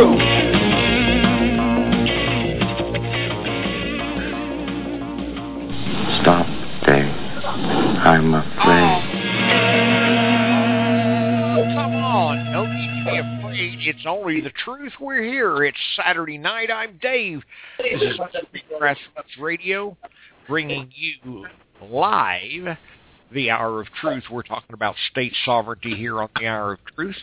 Truth. Stop, Dave. I'm afraid. Oh, come on. No need to be afraid. It's only the truth. We're here. It's Saturday night. I'm Dave. This is Grassroots Radio, bringing you live the Hour of Truth. We're talking about state sovereignty here on the Hour of Truth.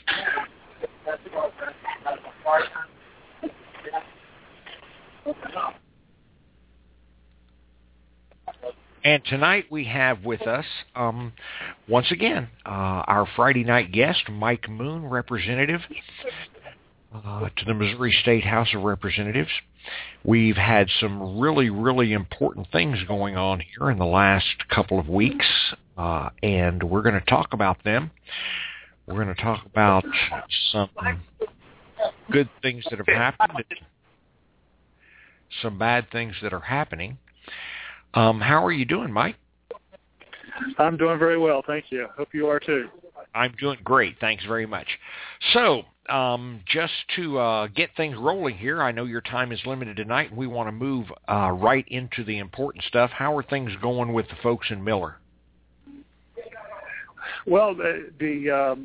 And tonight we have with us, once again, our Friday night guest, Mike Moon, representative to the Missouri State House of Representatives. We've had some really, really important things going on here in the last couple of weeks, and we're going to talk about them. We're going to talk about some good things that have happened, and some bad things that are happening. How are you doing, Mike? I'm doing very well, thank you. Hope you are too. I'm doing great. Thanks very much. So, just to get things rolling here, I know your time is limited tonight, and we want to move right into the important stuff. How are things going with the folks in Miller? Well, the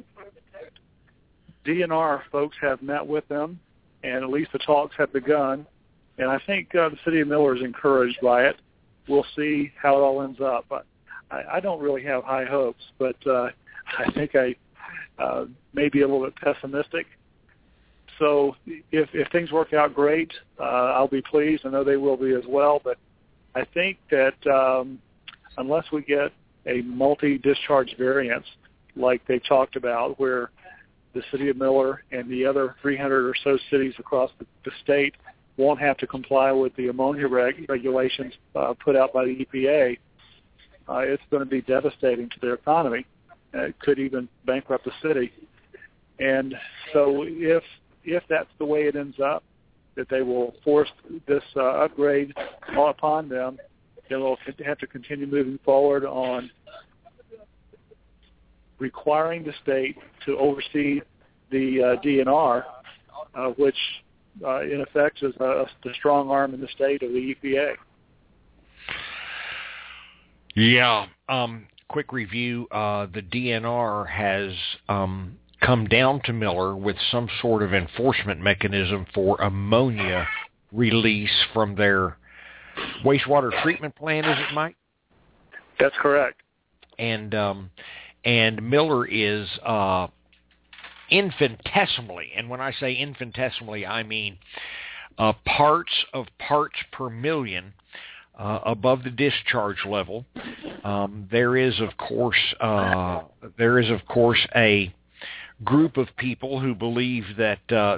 DNR folks have met with them, and at least the talks have begun. And I think the city of Miller is encouraged by it. We'll see how it all ends up. But I don't really have high hopes, but I think I may be a little bit pessimistic. So if things work out great, I'll be pleased. I know they will be as well. But I think that unless we get a multi-discharge variance like they talked about, where the city of Miller and the other 300 or so cities across the state won't have to comply with the ammonia regulations put out by the EPA, it's going to be devastating to their economy. It could even bankrupt the city. And so if that's the way it ends up, that they will force this upgrade upon them, then they'll have to continue moving forward on requiring the state to oversee the DNR, which in effect is the strong arm in the state of the EPA. Yeah. Quick review. The DNR has come down to Miller with some sort of enforcement mechanism for ammonia release from their wastewater treatment plant, is it, Mike? That's correct. And Miller is infinitesimally, and when I say infinitesimally, I mean parts per million above the discharge level. There is of course a group of people who believe that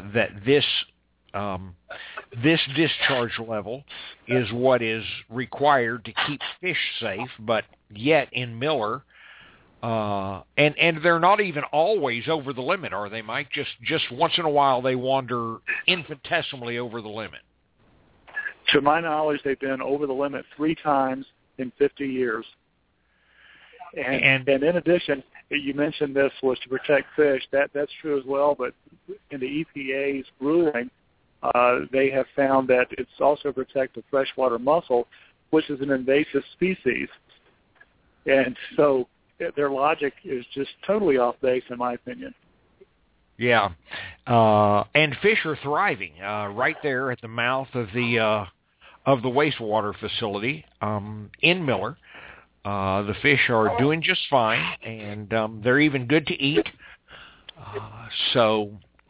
this discharge level is what is required to keep fish safe, but yet in Miller, and they're not even always over the limit, are they, Mike? Just once in a while they wander infinitesimally over the limit. To my knowledge, they've been over the limit 3 times in 50 years. And in addition, you mentioned this was to protect fish. That's true as well, but in the EPA's ruling, they have found that it's also protect the freshwater mussel, which is an invasive species. And so their logic is just totally off base, in my opinion. Yeah, and fish are thriving right there at the mouth of the wastewater facility in Miller. The fish are doing just fine, and they're even good to eat. So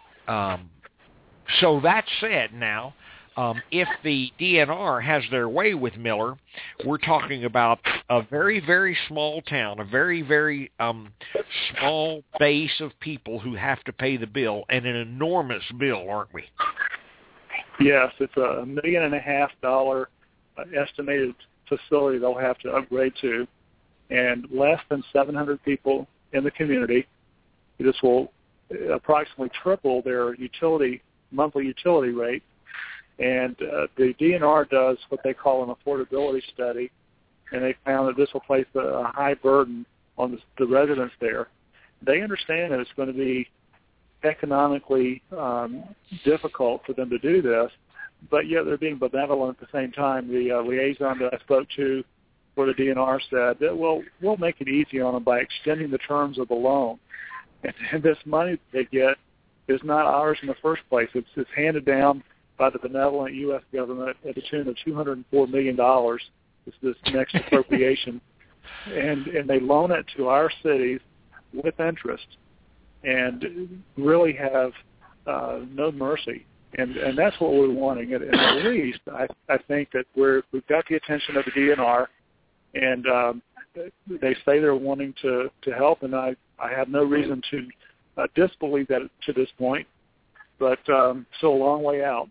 that said, now, if the DNR has their way with Miller, we're talking about a very, very small town, a very, very small base of people who have to pay the bill, and an enormous bill, aren't we? Yes, it's $1.5 million estimated facility they'll have to upgrade to, and less than 700 people in the community. This will approximately triple their monthly utility rate. And the DNR does what they call an affordability study, and they found that this will place a high burden on the residents there. They understand that it's going to be economically difficult for them to do this, but yet they're being benevolent at the same time. The liaison that I spoke to for the DNR said that we'll make it easy on them by extending the terms of the loan. And this money that they get is not ours in the first place. It's handed down by the benevolent U.S. government at the tune of $204 million. It's this next appropriation. And they loan it to our cities with interest and really have no mercy. And that's what we're wanting. And at least I think that we've got the attention of the DNR, and they say they're wanting to help, and I have no reason to disbelieve that to this point, but still a long way out.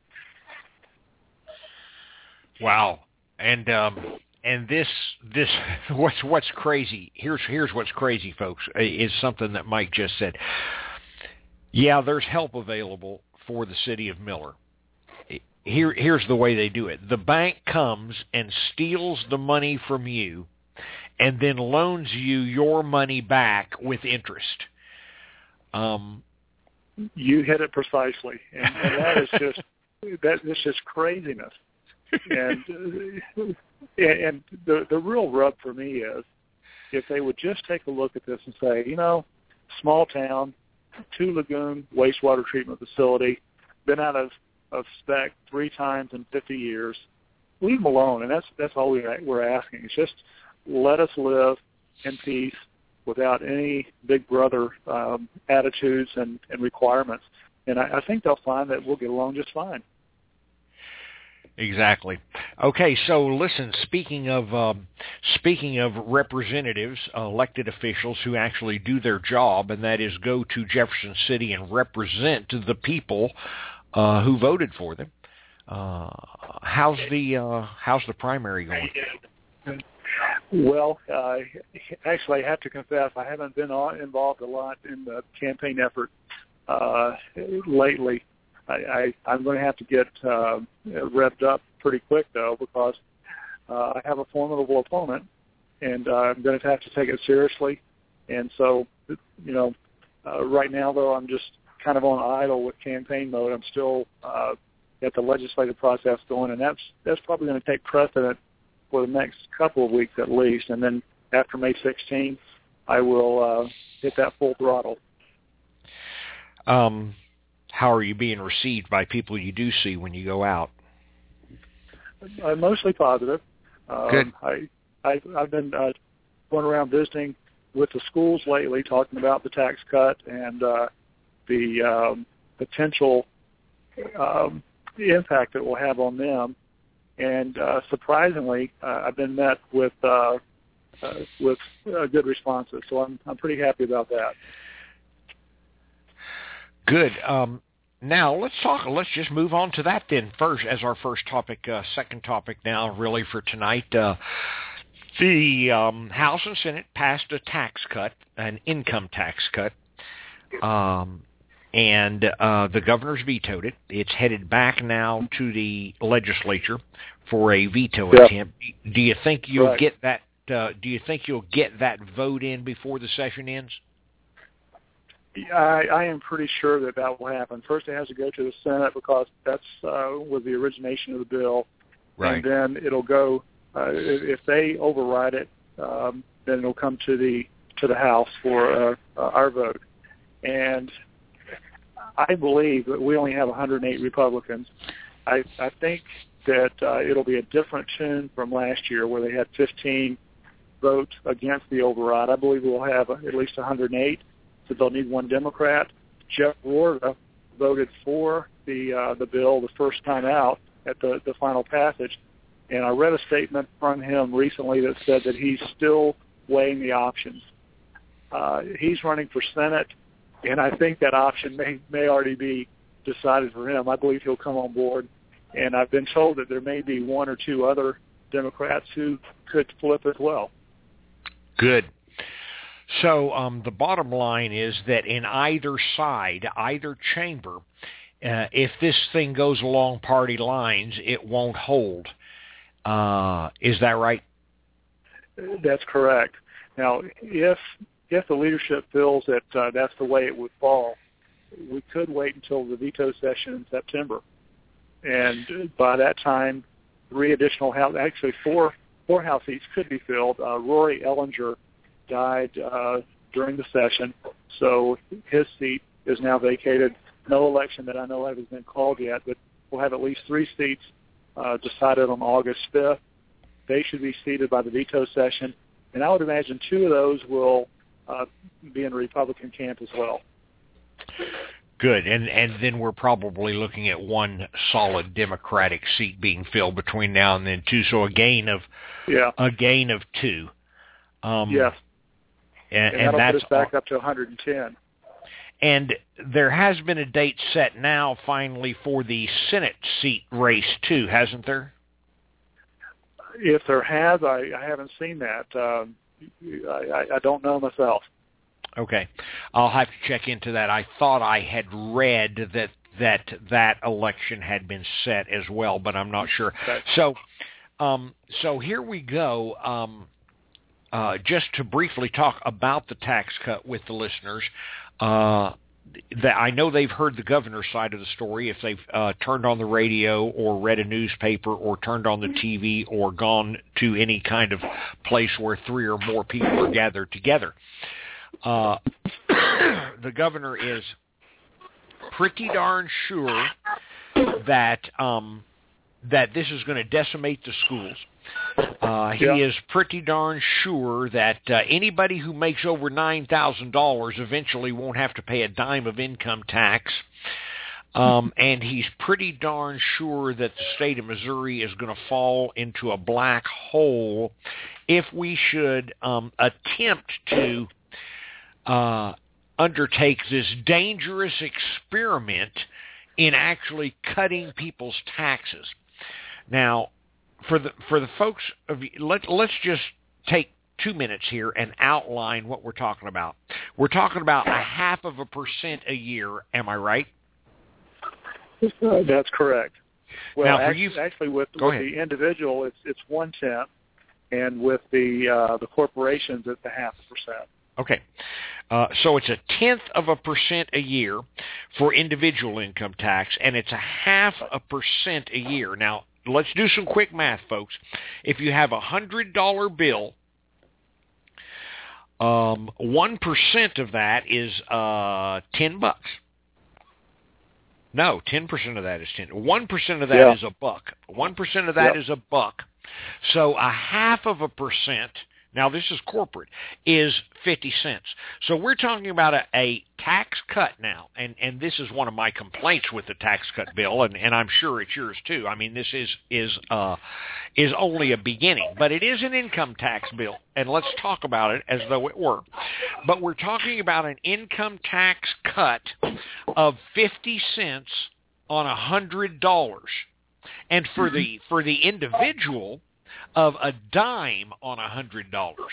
Wow. And this what's crazy. Here's what's crazy, folks, is something that Mike just said. Yeah, there's help available for the city of Miller. Here's the way they do it. The bank comes and steals the money from you and then loans you your money back with interest. You hit it precisely, and that is just craziness. And the real rub for me is if they would just take a look at this and say, small town, 2 lagoon wastewater treatment facility, been out of spec 3 times in 50 years. Leave them alone, and that's all we're asking. It's just let us live in peace without any big brother attitudes and requirements. And I think they'll find that we'll get along just fine. Exactly. Okay, so listen, speaking of representatives, elected officials who actually do their job, and that is go to Jefferson City and represent the people who voted for them. How's the primary going? Well, actually, I have to confess, I haven't been involved a lot in the campaign effort lately. I'm going to have to get revved up pretty quick, though, because I have a formidable opponent, and I'm going to have to take it seriously. And so, right now, though, I'm just kind of on idle with campaign mode. I'm still got the legislative process going, and that's probably going to take precedent for the next couple of weeks at least. And then after May 16th, I will hit that full throttle. How are you being received by people you do see when you go out? Mostly positive. Good. I've been going around visiting with the schools lately, talking about the tax cut and the potential impact it will have on them. And surprisingly, I've been met with good responses. So I'm pretty happy about that. Good. Now let's just move on to that then first as our first topic, second topic now really for tonight. The House and Senate passed a tax cut, an income tax cut, and the governor's vetoed it. It's headed back now to the legislature for a veto attempt. Do you think you'll get that? Do you think you'll get that vote in before the session ends? I am pretty sure that will happen. First, it has to go to the Senate because that's was the origination of the bill, right. And then it'll go. If they override it, then it'll come to the House for our vote. And I believe that we only have 108 Republicans. I think that it'll be a different tune from last year where they had 15 vote against the override. I believe we'll have at least 108. So they'll need one Democrat. Jeff Rorta voted for the bill the first time out at the final passage, and I read a statement from him recently that said that he's still weighing the options. He's running for Senate, and I think that option may already be decided for him. I believe he'll come on board, and I've been told that there may be one or two other Democrats who could flip as well. Good. So the bottom line is that in either side, either chamber, if this thing goes along party lines, it won't hold. Is that right? That's correct. Now, if the leadership feels that that's the way it would fall, we could wait until the veto session in September. And by that time, 4 House seats could be filled. Rory Ellinger died during the session, so his seat is now vacated. No election that I know of has been called yet, but we'll have at least 3 seats decided on August 5th. They should be seated by the veto session, and I would imagine 2 of those will be in the Republican camp as well. Good, and then we're probably looking at 1 solid Democratic seat being filled between now and then too. So a gain of 2. Yes, and that'll that's put us back up to 110. And there has been a date set now, finally, for the Senate seat race too, hasn't there? If there has, I haven't seen that. I don't know myself. Okay. I'll have to check into that. I thought I had read that election had been set as well, but I'm not sure. Okay. So here we go. Just to briefly talk about the tax cut with the listeners, that I know they've heard the governor's side of the story if they've turned on the radio or read a newspaper or turned on the TV or gone to any kind of place where 3 or more people are gathered together. The governor is pretty darn sure that this is going to decimate the schools. He is pretty darn sure that anybody who makes over $9,000 eventually won't have to pay a dime of income tax. And he's pretty darn sure that the state of Missouri is going to fall into a black hole if we should attempt to undertake this dangerous experiment in actually cutting people's taxes. Now, for the folks of let's just take 2 minutes here and outline what we're talking about. We're talking about 0.5% a year. Am I right? That's correct. Well, now, actually, with the individual, it's 1/10, and with the corporations, it's 0.5%. Okay. So it's 0.1% a year for individual income tax, and it's 0.5% a year. Now, let's do some quick math, folks. If you have a $100 bill, 1% of that is $10. No, 10% of that is 10. 1% of that is a buck. 1% of that is a buck. So 0.5%. Now, this is corporate, is 50 cents. So we're talking about a tax cut now, and this is one of my complaints with the tax cut bill, and I'm sure it's yours too. I mean, this is only a beginning, but it is an income tax bill, and let's talk about it as though it were. But we're talking about an income tax cut of 50 cents on $100, and for the individual, of a dime on $100.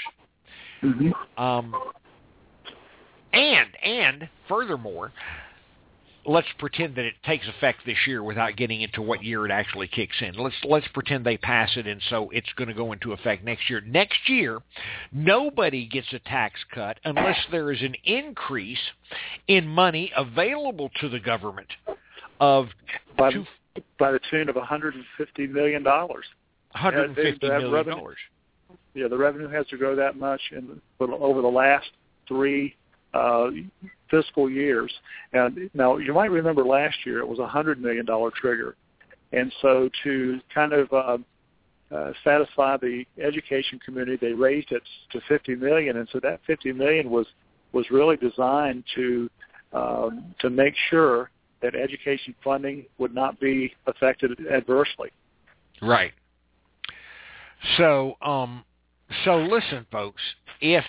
And furthermore, let's pretend that it takes effect this year without getting into what year it actually kicks in. Let's pretend they pass it, and so it's going to go into effect next year. Next year, nobody gets a tax cut unless there is an increase in money available to the government of by the tune of $150 million. $150 million. Yeah, the revenue has to grow that much over the last 3 fiscal years. And now, you might remember last year it was a $100 million trigger. And so to kind of satisfy the education community, they raised it to $50 million. And so that $50 million was really designed to make sure that education funding would not be affected adversely. Right. So listen, folks, if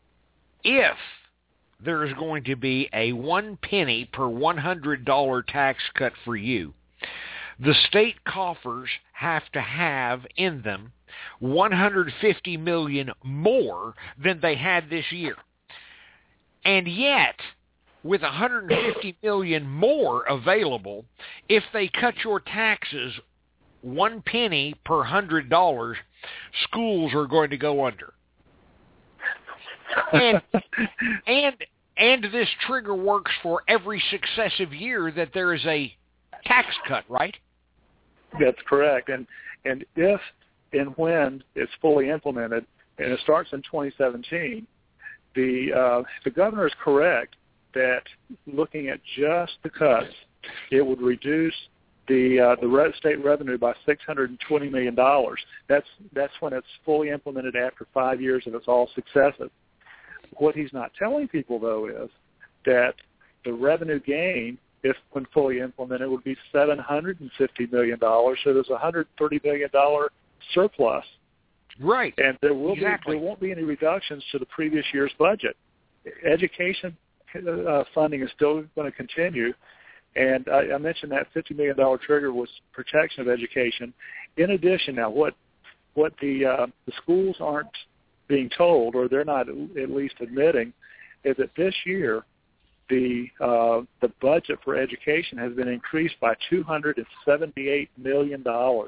there is going to be a 1 penny per $100 tax cut for you, the state coffers have to have in them $150 million more than they had this year. And yet, with $150 million more available, if they cut your taxes 1 penny per $100, schools are going to go under. And this trigger works for every successive year that there is a tax cut, right? That's correct. And if and when it's fully implemented, and it starts in 2017, the governor is correct that looking at just the cuts, it would reduce the state revenue by $620 million. That's when it's fully implemented after 5 years and it's all successive. What he's not telling people, though, is that the revenue gain, if when fully implemented, would be $750 million. So there's a $130 million surplus. Right. And there won't be any reductions to the previous year's budget. Education funding is still going to continue. And I mentioned that $50 million trigger was protection of education. In addition, now what the schools aren't being told, or they're not at least admitting, is that this year the budget for education has been increased by $278 million.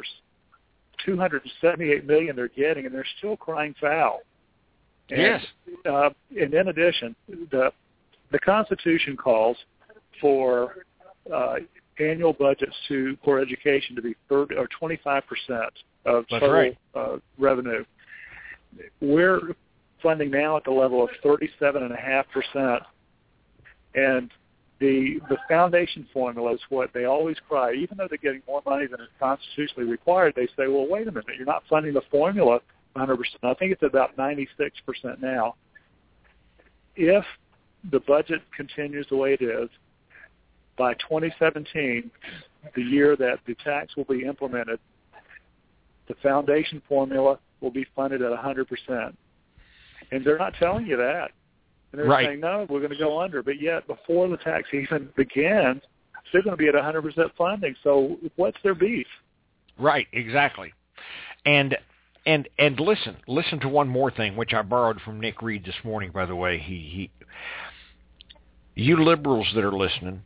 $278 million they're getting, and they're still crying foul. And, yes. And in addition, the Constitution calls for annual budgets for education to be 30 or 25% of total revenue. We're funding now at the level of 37.5%, and the foundation formula is what they always cry. Even though they're getting more money than is constitutionally required, they say, well, wait a minute, you're not funding the formula 100%. I think it's about 96% now. If the budget continues the way it is, by 2017, the year that the tax will be implemented, the foundation formula will be funded at 100%. And they're not telling you that. And they're saying, no, we're going to go under. But yet, before the tax even begins, they're going to be at 100% funding. So what's their beef? Right, exactly. And listen to one more thing, which I borrowed from Nick Reed this morning, by the way. You liberals that are listening,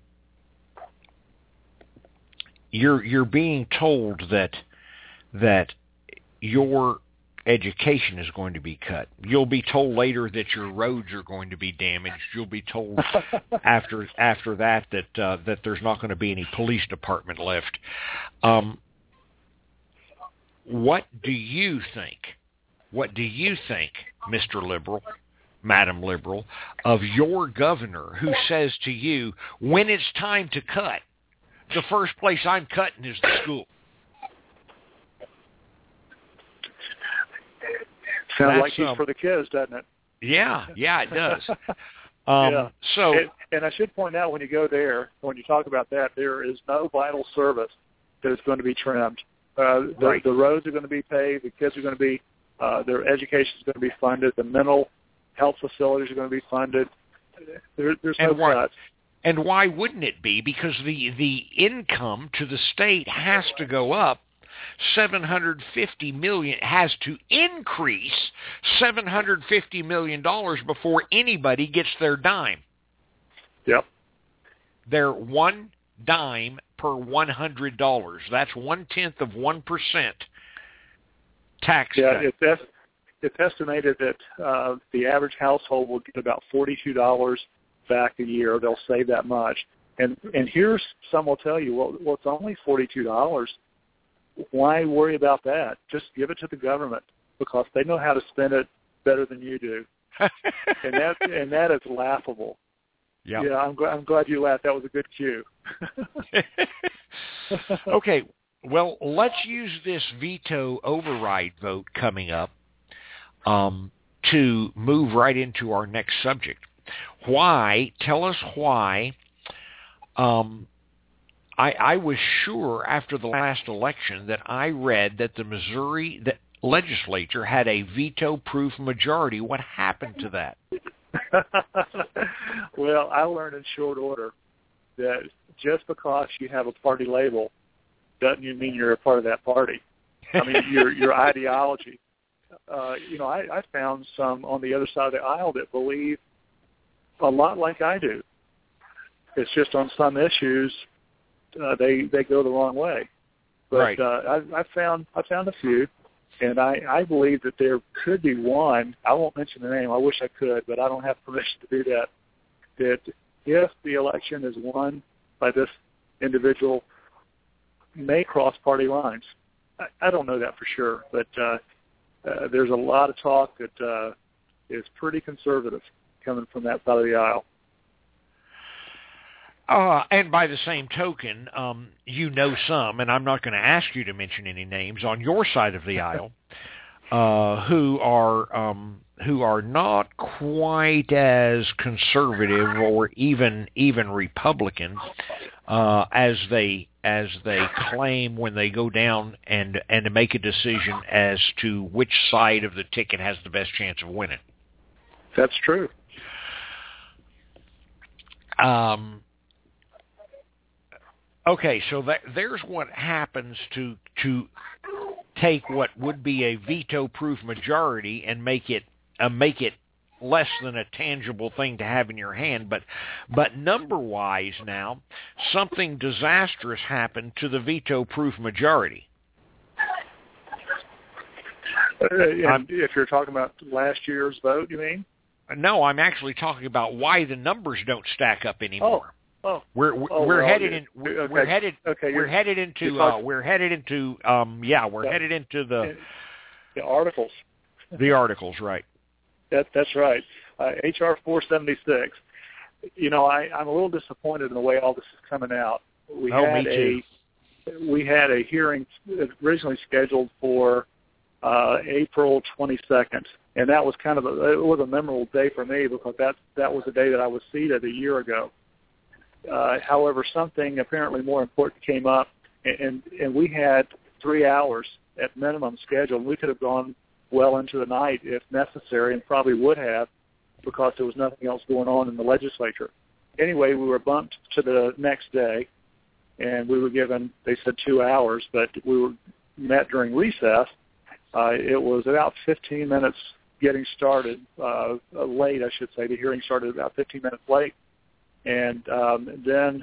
you're being told that your education is going to be cut. You'll be told later that your roads are going to be damaged. You'll be told after that there's not going to be any police department left. What do you think? What do you think, Mr. Liberal, Madam Liberal, of your governor who says to you, when it's time to cut, the first place I'm cutting is the school? Sounds like he's for the kids, doesn't it? Yeah, it does. Yeah. So, and I should point out, when you go there, when you talk about that, there is no vital service that is going to be trimmed. The roads are going to be paved. The kids are going to be, their education is going to be funded. The mental health facilities are going to be funded. There's no cuts. And why wouldn't it be? Because the income to the state has to go up. $750 million has to increase $750 million before anybody gets their dime. Yep. They're one dime per $100. That's 0.1% tax cut. Yeah, it's estimated that the average household will get about $42 back a year. They'll save that much. And here's some will tell you, well, it's only $42. Why worry about that? Just give it to the government, because they know how to spend it better than you do. and that is laughable. Yep. Yeah, I'm glad you laughed. That was a good cue. Okay, well, let's use this veto override vote coming up to move right into our next subject. Why? Tell us why. I was sure after the last election that I read that the Missouri legislature had a veto-proof majority. What happened to that? Well, I learned in short order that just because you have a party label doesn't mean you're a part of that party. I mean, your ideology. I found some on the other side of the aisle that believe a lot like I do. It's just on some issues they go the wrong way. But right. I found a few, and I believe that there could be one. I won't mention the name. I wish I could, but I don't have permission to do that. that if the election is won by this individual, may cross party lines. I don't know that for sure, but there's a lot of talk that is pretty conservative coming from that side of the aisle. And by the same token, you know some, and I'm not going to ask you to mention any names on your side of the aisle, who are not quite as conservative or even Republican as they claim when they go down and to make a decision as to which side of the ticket has the best chance of winning. That's true. Okay, so there's what happens to take what would be a veto-proof majority and make it less than a tangible thing to have in your hand. But number-wise now, something disastrous happened to the veto-proof majority. And if you're talking about last year's vote, you mean? No, I'm actually talking about why the numbers don't stack up anymore. We're headed into the articles. The articles, right? That's right. HR 476. You know, I'm a little disappointed in the way all this is coming out. We had a hearing originally scheduled for April 22nd, and that was it was a memorable day for me because that was the day that I was seated a year ago. However, something apparently more important came up, and we had 3 hours at minimum scheduled. We could have gone well into the night if necessary, and probably would have, because there was nothing else going on in the legislature. Anyway, we were bumped to the next day, and we were given, they said 2 hours, but we were met during recess. It was about 15 minutes getting started, late, I should say. The hearing started about 15 minutes late. And then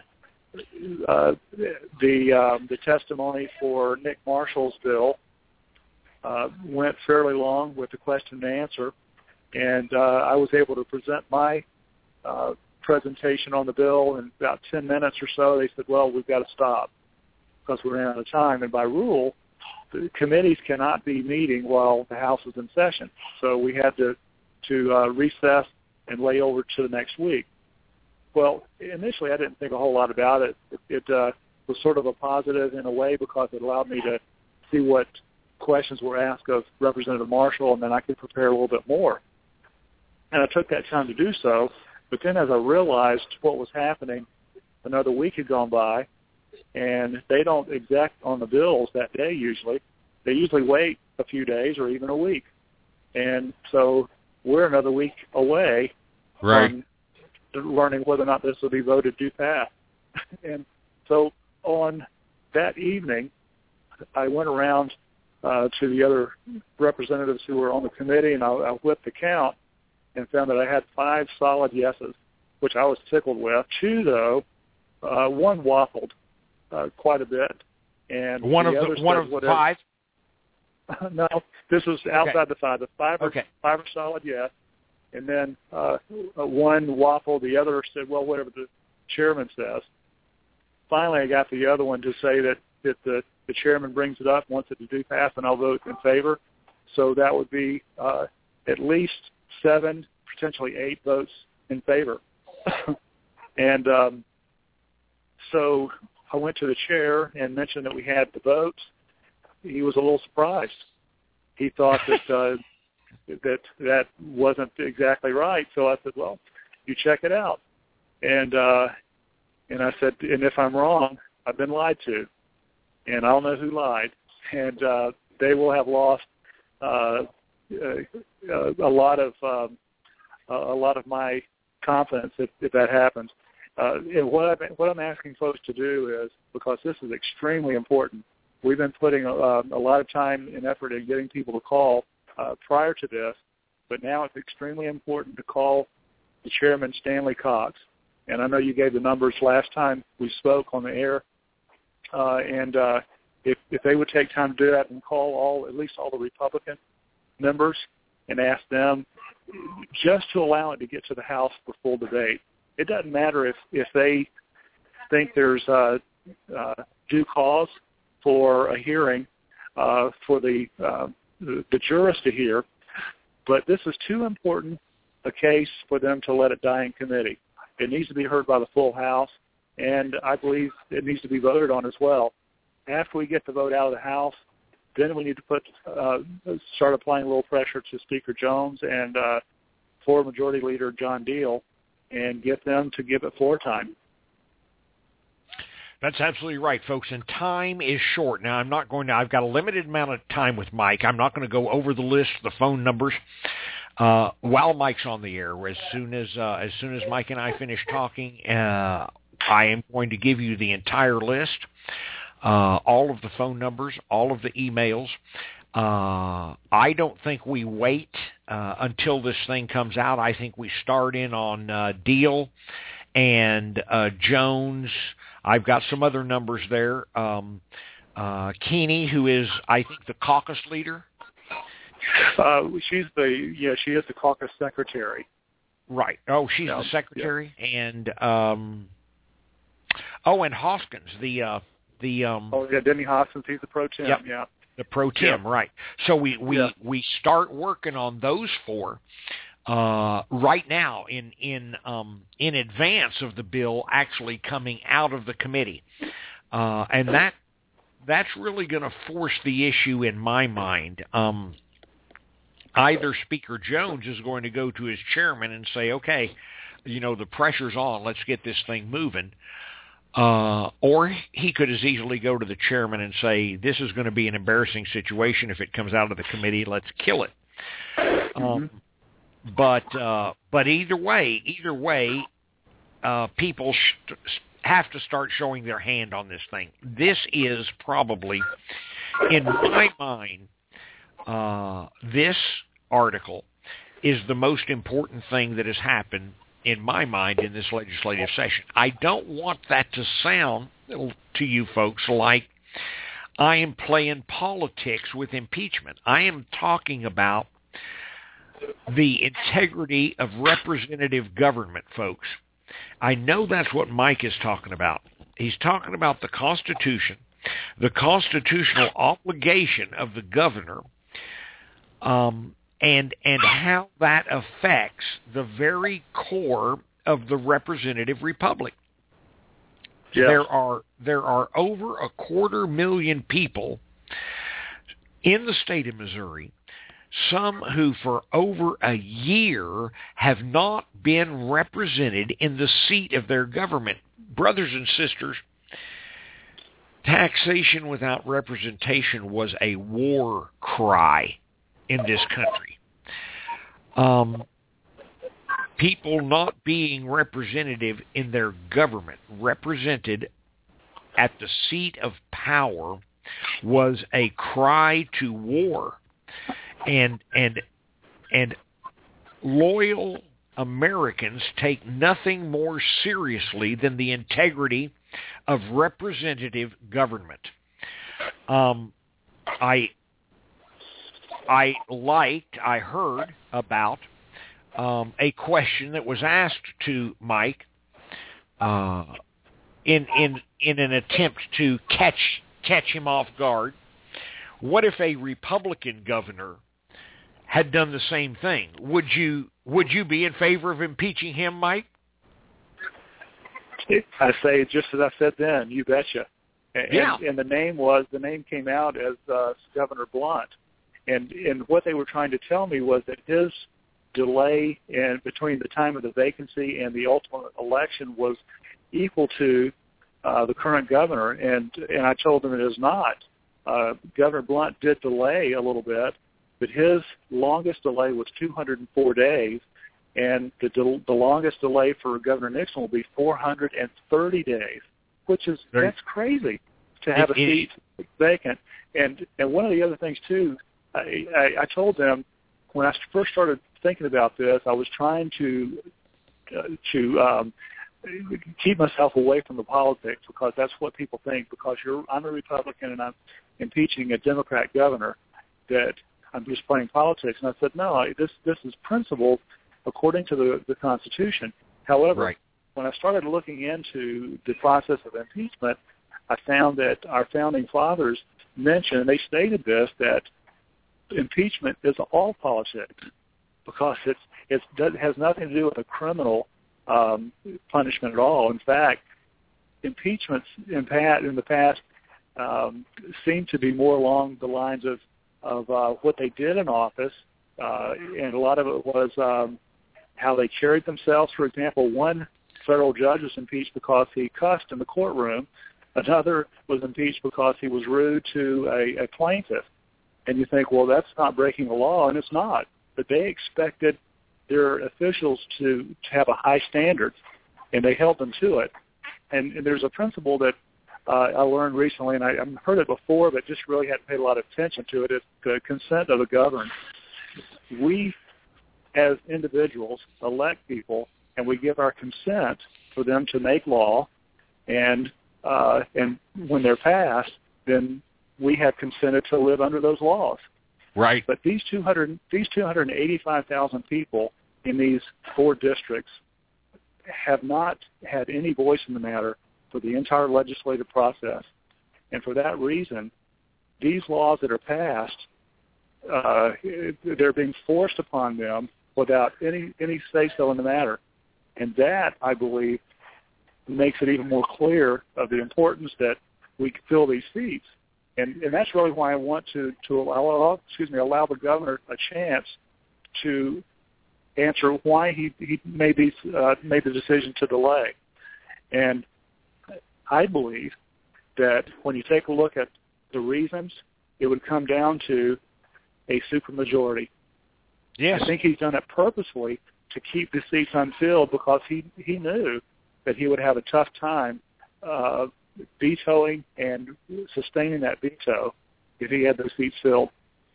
the testimony for Nick Marshall's bill went fairly long with the question and answer, and I was able to present my presentation on the bill in about 10 minutes or so. They said, well, we've got to stop because we're running out of time. And by rule, the committees cannot be meeting while the House is in session. So we had to recess and lay over to the next week. Well, initially I didn't think a whole lot about it. It was sort of a positive in a way because it allowed me to see what questions were asked of Representative Marshall, and then I could prepare a little bit more. And I took that time to do so. But then as I realized what was happening, another week had gone by, and they don't exec on the bills that day usually. They usually wait a few days or even a week. And so we're another week away from learning whether or not this will be voted to pass. And so on that evening, I went around to the other representatives who were on the committee, and I whipped the count and found that I had 5 solid yeses, which I was tickled with. 2, though, one waffled quite a bit. And one of the 5? No, this was outside the 5. The 5 are solid yes. And then one waffled. The other said, well, whatever the chairman says. Finally, I got the other one to say that the chairman brings it up, wants it to do pass, and I'll vote in favor. So that would be at least 7, potentially 8 votes in favor. And so I went to the chair and mentioned that we had the votes. He was a little surprised. He thought that that wasn't exactly right. So I said, well, you check it out. And I said, and if I'm wrong, I've been lied to. And I'll know who lied. And they will have lost a lot of my confidence if that happens. And what I'm asking folks to do is, because this is extremely important, we've been putting a lot of time and effort in getting people to call prior to this, but now it's extremely important to call the chairman, Stanley Cox. And I know you gave the numbers last time we spoke on the air. And if they would take time to do that and call at least all the Republican members and ask them just to allow it to get to the House for full debate. it doesn't matter if they think there's due cause for a hearing for the jurors to hear, but this is too important a case for them to let it die in committee. It needs to be heard by the full House, and I believe it needs to be voted on as well. After we get the vote out of the House, then we need to start applying a little pressure to Speaker Jones and Floor Majority Leader John Deal and get them to give it floor time. That's absolutely right, folks, and time is short. Now, I've got a limited amount of time with Mike. I'm not going to go over the list, the phone numbers, while Mike's on the air. As soon as Mike and I finish talking, I am going to give you the entire list, all of the phone numbers, all of the emails. I don't think we wait until this thing comes out. I think we start in on Deal and Jones. I've got some other numbers there. Keeney, who is, I think, the caucus leader. She is the caucus secretary. Right. Oh, she's the secretary, yeah. And and Hoskins, Denny Hoskins, he's the pro tem. Yep. Yeah. The pro tem, right. So we start working on those four right now in advance of the bill actually coming out of the committee, and that's really going to force the issue in my mind. Either Speaker Jones is going to go to his chairman and say, okay, the pressure's on, let's get this thing moving. Or he could as easily go to the chairman and say, this is going to be an embarrassing situation if it comes out of the committee, let's kill it. But either way, people have to start showing their hand on this thing. This is probably, in my mind, this article is the most important thing that has happened, in my mind, in this legislative session. I don't want that to sound to you folks like I am playing politics with impeachment. I am talking about the integrity of representative government, folks. I know that's what Mike is talking about. He's talking about the Constitution, the constitutional obligation of the governor, and how that affects the very core of the representative republic. Yes. There are over 250,000 people in the state of Missouri, some who for over a year have not been represented in the seat of their government. Brothers and sisters, taxation without representation was a war cry in this country. People not being representative in their government, represented at the seat of power, was a cry to war. And loyal Americans take nothing more seriously than the integrity of representative government. I heard about a question that was asked to Mike in an attempt to catch him off guard. What if a Republican governor had done the same thing? Would you be in favor of impeaching him, Mike? I say just as I said then, you betcha. And the name came out as Governor Blunt. And what they were trying to tell me was that his delay in between the time of the vacancy and the ultimate election was equal to the current governor. And I told them it is not. Governor Blunt did delay a little bit, but his longest delay was 204 days, and the longest delay for Governor Nixon will be 430 days, that's crazy to have a seat vacant. And one of the other things too, I told them when I first started thinking about this, I was trying to keep myself away from the politics because that's what people think. Because I'm a Republican and I'm impeaching a Democrat governor, that I'm just playing politics. And I said, no, this is principled according to the Constitution. However, when I started looking into the process of impeachment, I found that our founding fathers mentioned, they stated this, that impeachment is all politics because it has nothing to do with a criminal punishment at all. In fact, impeachments in the past seem to be more along the lines of what they did in office, and a lot of it was how they carried themselves. For example, one federal judge was impeached because he cussed in the courtroom. Another was impeached because he was rude to a plaintiff. And you think, well, that's not breaking the law, and it's not. But they expected their officials to have a high standard, and they held them to it. And there's a principle that I learned recently, and I've heard it before, but just really hadn't paid a lot of attention to it. It's the consent of the governed. We, as individuals, elect people, and we give our consent for them to make law, and when they're passed, then we have consented to live under those laws. Right. But these 285,000 people in these 4 districts have not had any voice in the matter for the entire legislative process. And for that reason, these laws that are passed, they're being forced upon them without any say-so in the matter. And that, I believe, makes it even more clear of the importance that we fill these seats. And that's really why I want to allow the governor a chance to answer why he made the decision to delay. And I believe that when you take a look at the reasons, it would come down to a supermajority. Yes. I think he's done it purposefully to keep the seats unfilled because he knew that he would have a tough time vetoing and sustaining that veto if he had those seats filled.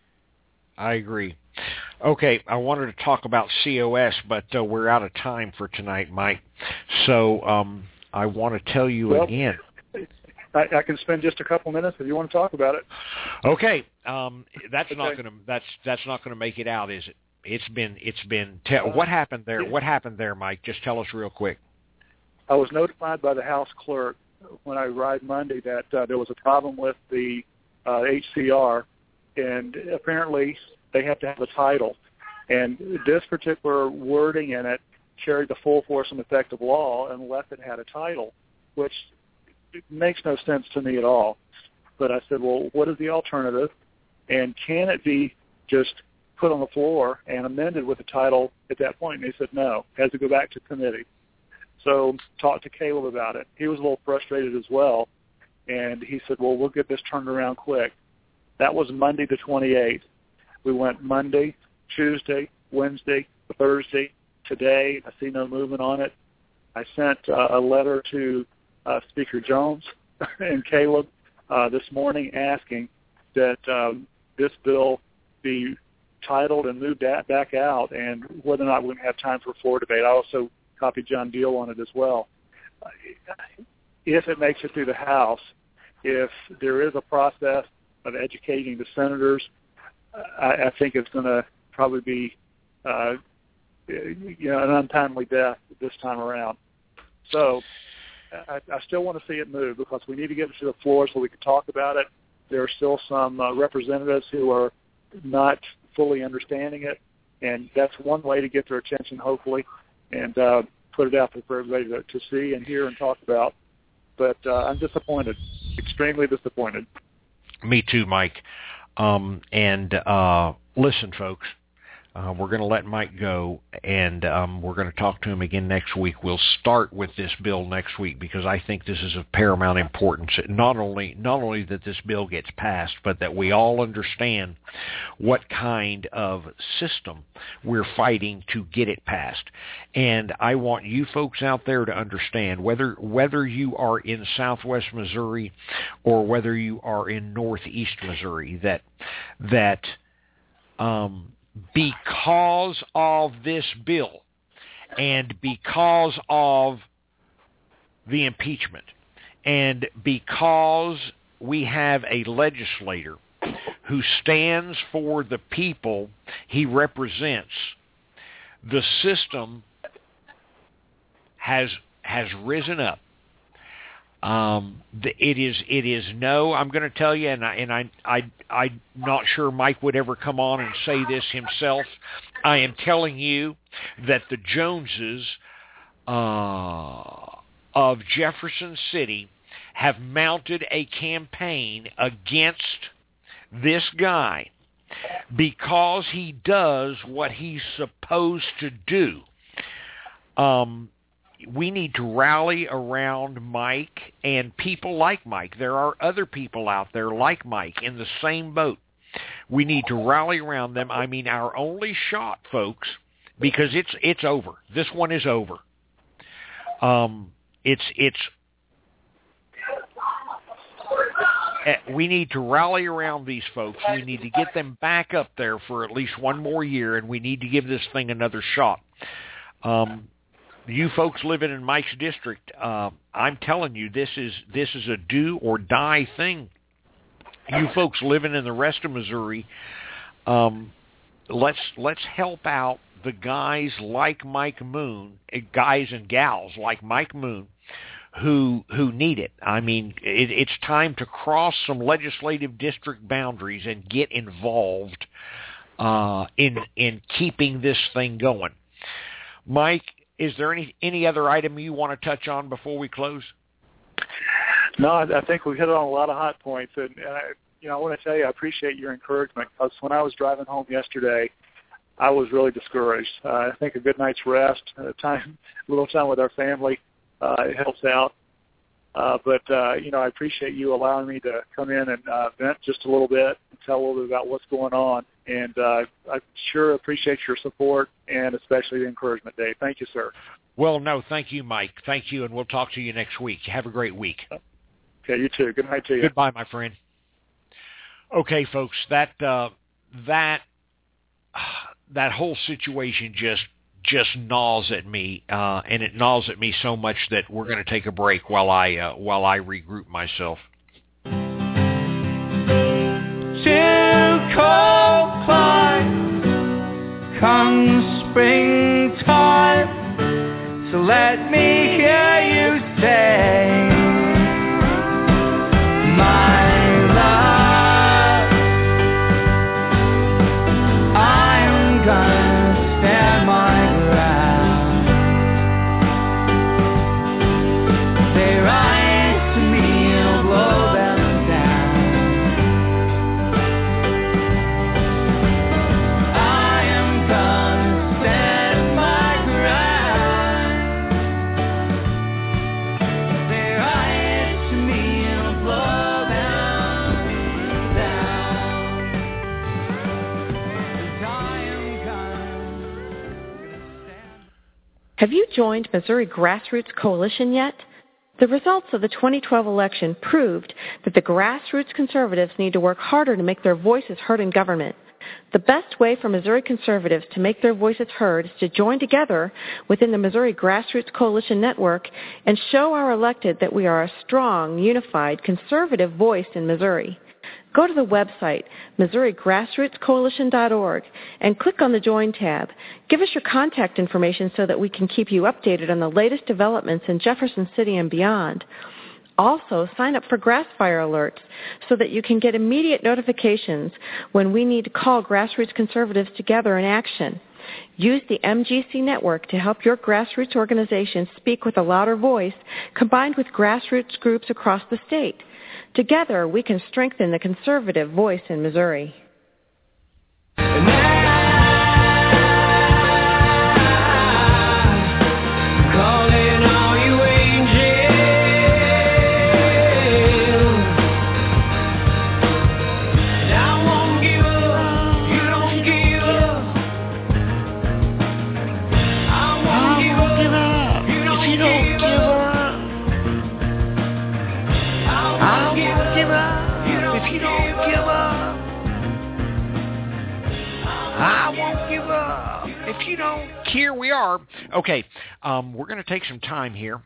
I agree. Okay, I wanted to talk about COS, but we're out of time for tonight, Mike. So I want to tell you again. I can spend just a couple minutes if you want to talk about it. Okay, that's not going to make it out, is it? What happened there? What happened there, Mike? Just tell us real quick. I was notified by the House clerk when I arrived Monday that there was a problem with the HCR, and apparently they have to have a title. And this particular wording in it carried the full force and effect of law unless it had a title, which makes no sense to me at all. But I said, well, what is the alternative? And can it be just put on the floor and amended with a title at that point? And they said no, it has to go back to committee. So talked to Caleb about it. He was a little frustrated as well, and he said, well, we'll get this turned around quick. That was Monday the 28th. We went Monday, Tuesday, Wednesday, Thursday. Today, I see no movement on it. I sent a letter to Speaker Jones and Caleb this morning asking that this bill be titled and moved back out, and whether or not we're going to have time for floor debate. I also copied John Deal on it as well. If it makes it through the House, if there is a process of educating the senators, I think it's going to probably be an untimely death this time around. So I still want to see it move because we need to get it to the floor so we can talk about it. There are still some representatives who are not fully understanding it, and that's one way to get their attention, hopefully, and put it out there for everybody to see and hear and talk about. But I'm disappointed, extremely disappointed. Me too, Mike. Listen, folks, we're going to let Mike go, and we're going to talk to him again next week. We'll start with this bill next week because I think this is of paramount importance. Not only that this bill gets passed, but that we all understand what kind of system we're fighting to get it passed. And I want you folks out there to understand, whether you are in Southwest Missouri or whether you are in Northeast Missouri, that because of this bill and because of the impeachment and because we have a legislator who stands for the people he represents, the system has has risen up. It is no. I'm going to tell you, and I'm not sure Mike would ever come on and say this himself. I am telling you that the Joneses of Jefferson City have mounted a campaign against this guy because he does what he's supposed to do. We need to rally around Mike and people like Mike. There are other people out there like Mike in the same boat. We need to rally around them. I mean, our only shot, folks, because it's over. This one is over. We need to rally around these folks. We need to get them back up there for at least one more year, and we need to give this thing another shot. You folks living in Mike's district, I'm telling you, this is a do or die thing. You folks living in the rest of Missouri, let's help out the guys like Mike Moon, guys and gals like Mike Moon, who need it. I mean, it's time to cross some legislative district boundaries and get involved in keeping this thing going. Mike, is there any other item you want to touch on before we close? No, I think we hit on a lot of hot points, and I want to tell you, I appreciate your encouragement, because when I was driving home yesterday, I was really discouraged. I think a good night's rest, a little time with our family, it helps out. But I appreciate you allowing me to come in and vent just a little bit and tell a little bit about what's going on. And I sure appreciate your support and especially the encouragement, Dave. Thank you, sir. Well, no, thank you, Mike. Thank you, and we'll talk to you next week. Have a great week. Okay, you too. Good night to you. Goodbye, my friend. Okay, folks, that whole situation just gnaws at me, and it gnaws at me so much that we're going to take a break while I regroup myself. Cold climb, come springtime, so let me hear you say, my love, I'm gonna stand my ground. They rise to me and blow them down. Have you joined Missouri Grassroots Coalition yet? The results of the 2012 election proved that the grassroots conservatives need to work harder to make their voices heard in government. The best way for Missouri conservatives to make their voices heard is to join together within the Missouri Grassroots Coalition Network and show our elected that we are a strong, unified, conservative voice in Missouri. Go to the website, MissouriGrassrootsCoalition.org, and click on the Join tab. Give us your contact information so that we can keep you updated on the latest developments in Jefferson City and beyond. Also, sign up for Grassfire alerts so that you can get immediate notifications when we need to call grassroots conservatives together in action. Use the MGC network to help your grassroots organization speak with a louder voice, combined with grassroots groups across the state. Together, we can strengthen the conservative voice in Missouri. Here we are. Okay, we're going to take some time here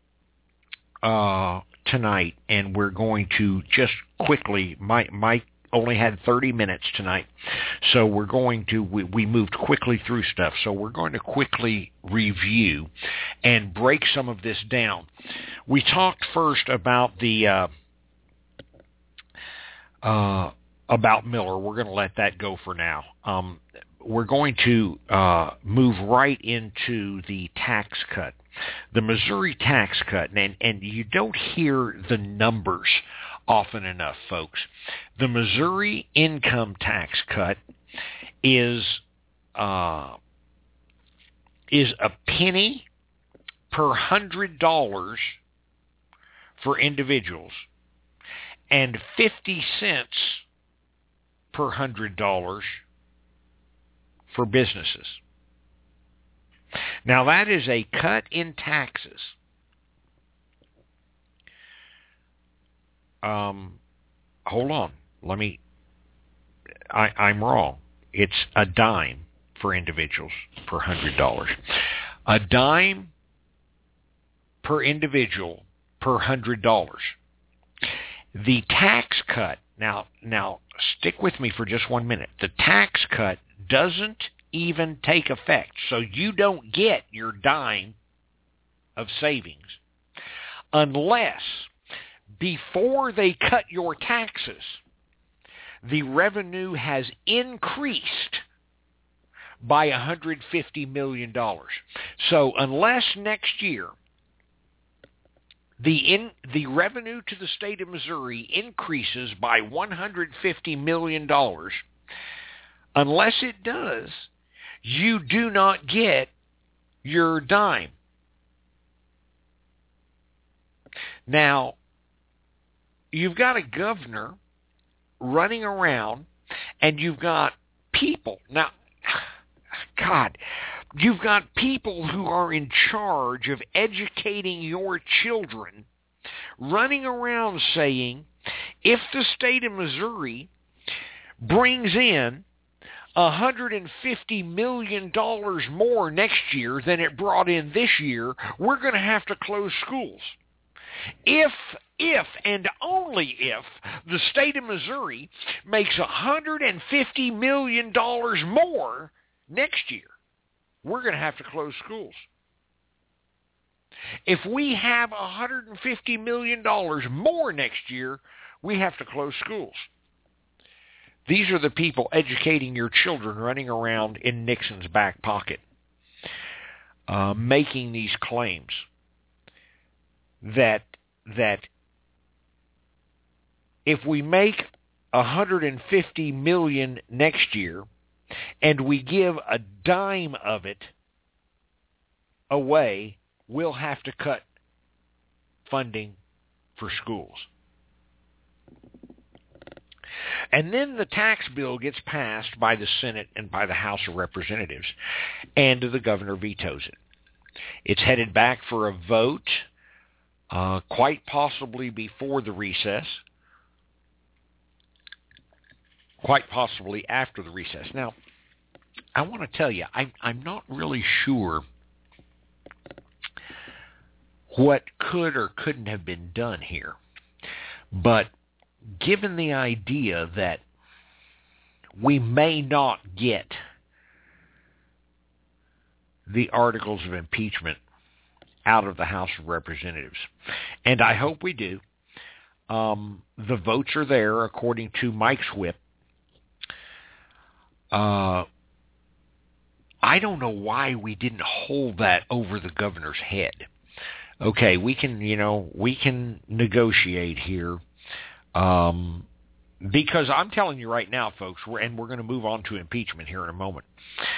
tonight, and we're going to just quickly, Mike only had 30 minutes tonight, so we're going to, we moved quickly through stuff, so we're going to quickly review and break some of this down. We talked first about the about Miller. We're going to let that go for now. We're going to move right into the tax cut, the Missouri tax cut, and you don't hear the numbers often enough, folks. The Missouri income tax cut is a penny per $100 for individuals and 50 cents per $100 for businesses. Now that is a cut in taxes. Hold on. I'm wrong. It's a dime for individuals per $100. A dime per individual per $100. The tax cut, now stick with me for just 1 minute. The tax cut doesn't even take effect, so you don't get your dime of savings unless before they cut your taxes, the revenue has increased by $150 million. So unless next year the revenue to the state of Missouri increases by $150 million, unless it does, you do not get your dime. Now, you've got a governor running around, and you've got people. Now, God, you've got people who are in charge of educating your children running around saying, if the state of Missouri brings in $150 million more next year than it brought in this year, we're going to have to close schools. If and only if the state of Missouri makes $150 million more next year, we're going to have to close schools. If we have $150 million more next year, we have to close schools. These are the people educating your children running around in Nixon's back pocket, making these claims that if we make $150 million next year and we give a dime of it away, we'll have to cut funding for schools. And then the tax bill gets passed by the Senate and by the House of Representatives, and the governor vetoes it. It's headed back for a vote, quite possibly before the recess, quite possibly after the recess. Now, I want to tell you, I'm not really sure what could or couldn't have been done here. But given the idea that we may not get the articles of impeachment out of the House of Representatives, and I hope we do, the votes are there according to Mike's whip. I don't know why we didn't hold that over the governor's head. Okay, we can negotiate here. Because I'm telling you right now, folks, we're going to move on to impeachment here in a moment.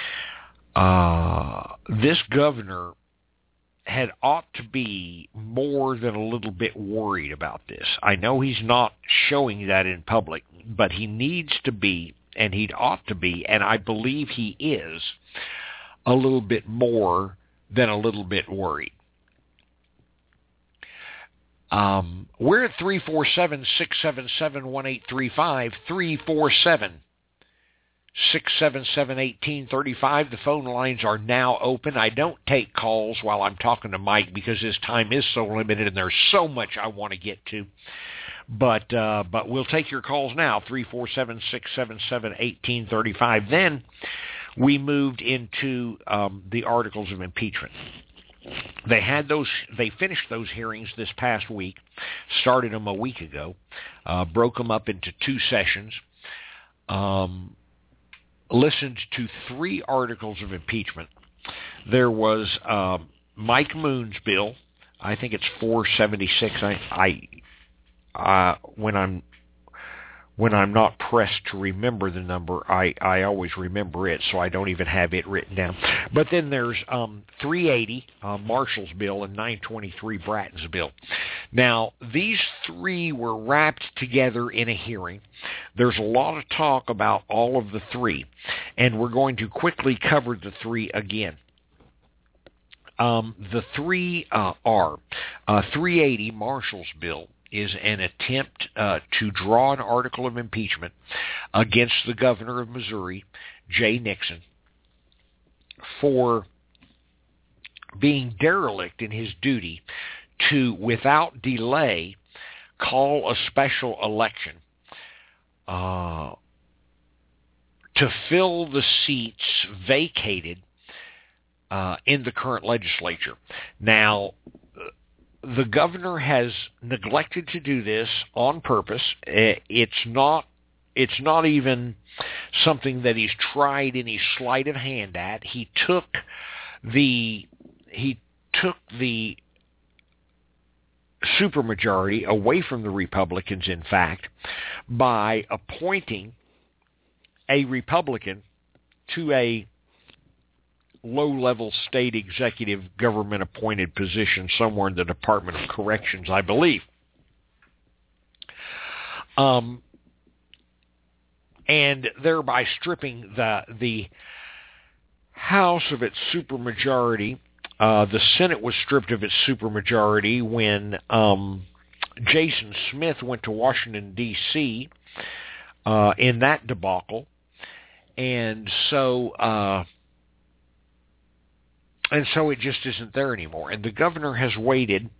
This governor ought to be more than a little bit worried about this. I know he's not showing that in public, but he needs to be, and he ought to be, and I believe he is, a little bit more than a little bit worried. We're at 347-677-1835, 347-677-1835. The phone lines are now open. I don't take calls while I'm talking to Mike because his time is so limited and there's so much I want to get to. But we'll take your calls now, 347-677-1835. Then we moved into the articles of impeachment. They finished those hearings this past week, started them a week ago, broke them up into 2 sessions, listened to 3 articles of impeachment. There was Mike Moon's bill. I think it's 476. When I'm not pressed to remember the number, I always remember it, so I don't even have it written down. But then there's 380, Marshall's bill, and 923, Bratton's bill. Now, these 3 were wrapped together in a hearing. There's a lot of talk about all of the 3, and we're going to quickly cover the 3 again. The 3 are 380, Marshall's bill, is an attempt to draw an article of impeachment against the governor of Missouri, Jay Nixon, for being derelict in his duty to, without delay, call a special election to fill the seats vacated in the current legislature. Now, the governor has neglected to do this on purpose. It's not even something that he's tried any sleight of hand at. He took the supermajority away from the Republicans, in fact, by appointing a Republican to a low-level state executive government-appointed position somewhere in the Department of Corrections, I believe. And thereby stripping the House of its supermajority. The Senate was stripped of its supermajority when Jason Smith went to Washington, D.C. In that debacle. And so it just isn't there anymore. And the governor has waited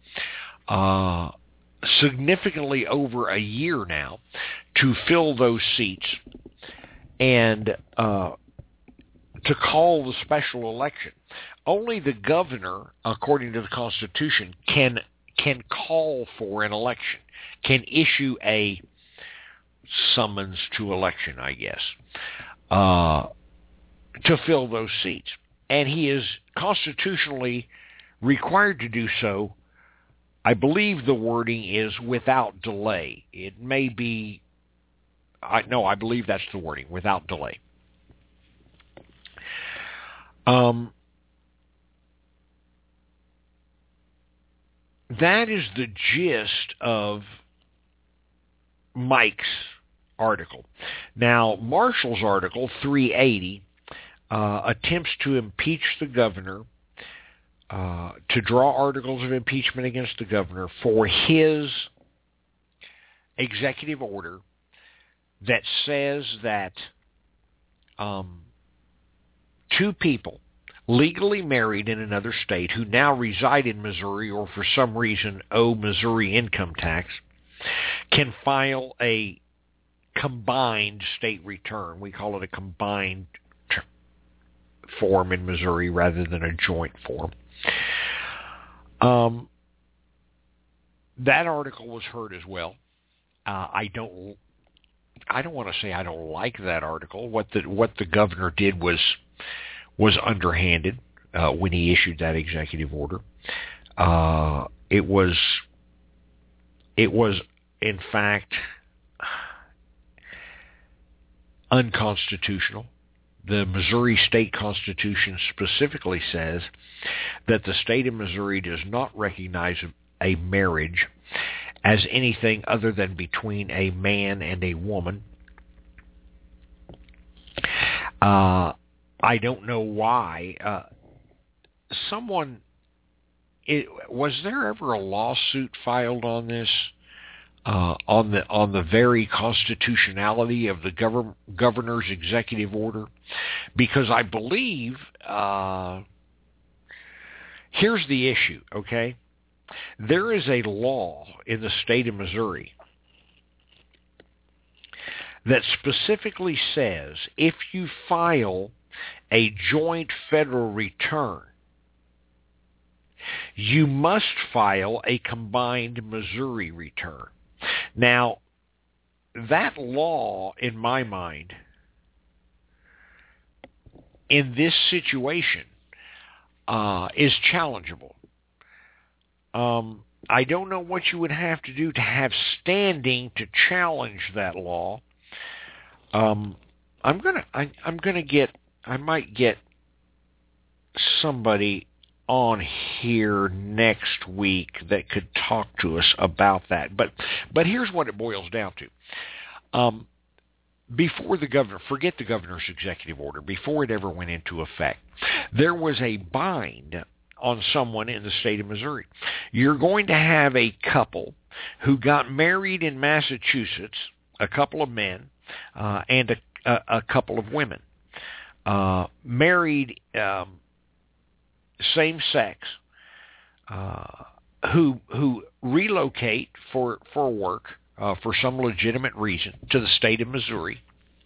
significantly over a year now to fill those seats and to call the special election. Only the governor, according to the Constitution, can call for an election, can issue a summons to election, I guess, to fill those seats. And he is constitutionally required to do so. I believe the wording is without delay. It may be, I believe that's the wording, without delay. That is the gist of Mike's article. Now, Marshall's article, 380, attempts to impeach the governor, to draw articles of impeachment against the governor for his executive order that says that 2 people legally married in another state who now reside in Missouri or for some reason owe Missouri income tax can file a combined state return. We call it a combined form in Missouri rather than a joint form. That article was heard as well. I don't want to say I don't like that article. What the governor did was underhanded when he issued that executive order. It was in fact unconstitutional. The Missouri State Constitution specifically says that the state of Missouri does not recognize a marriage as anything other than between a man and a woman. I don't know why. Was there ever a lawsuit filed on this? On the very constitutionality of the governor's executive order, because I believe here's the issue. Okay, there is a law in the state of Missouri that specifically says if you file a joint federal return, you must file a combined Missouri return. Now, that law, in my mind, in this situation, is challengeable. I don't know what you would have to do to have standing to challenge that law. I might get somebody on here next week that could talk to us about that. But here's what it boils down to. Before the governor, forget the governor's executive order, before it ever went into effect, there was a bind on someone in the state of Missouri. You're going to have a couple who got married in Massachusetts, a couple of men and a couple of women, married same sex, who relocate for work for some legitimate reason to the state of Missouri.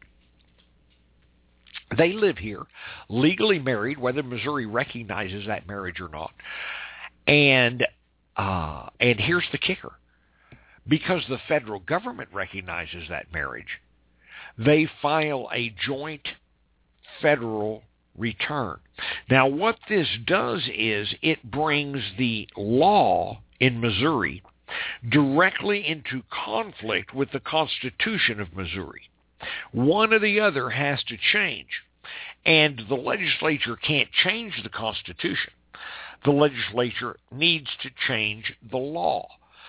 They live here, legally married, whether Missouri recognizes that marriage or not. And here's the kicker. Because the federal government recognizes that marriage, they file a joint federal return. Now, what this does is it brings the law in Missouri directly into conflict with the Constitution of Missouri. One or the other has to change, and the legislature can't change the Constitution. The legislature needs to change the law.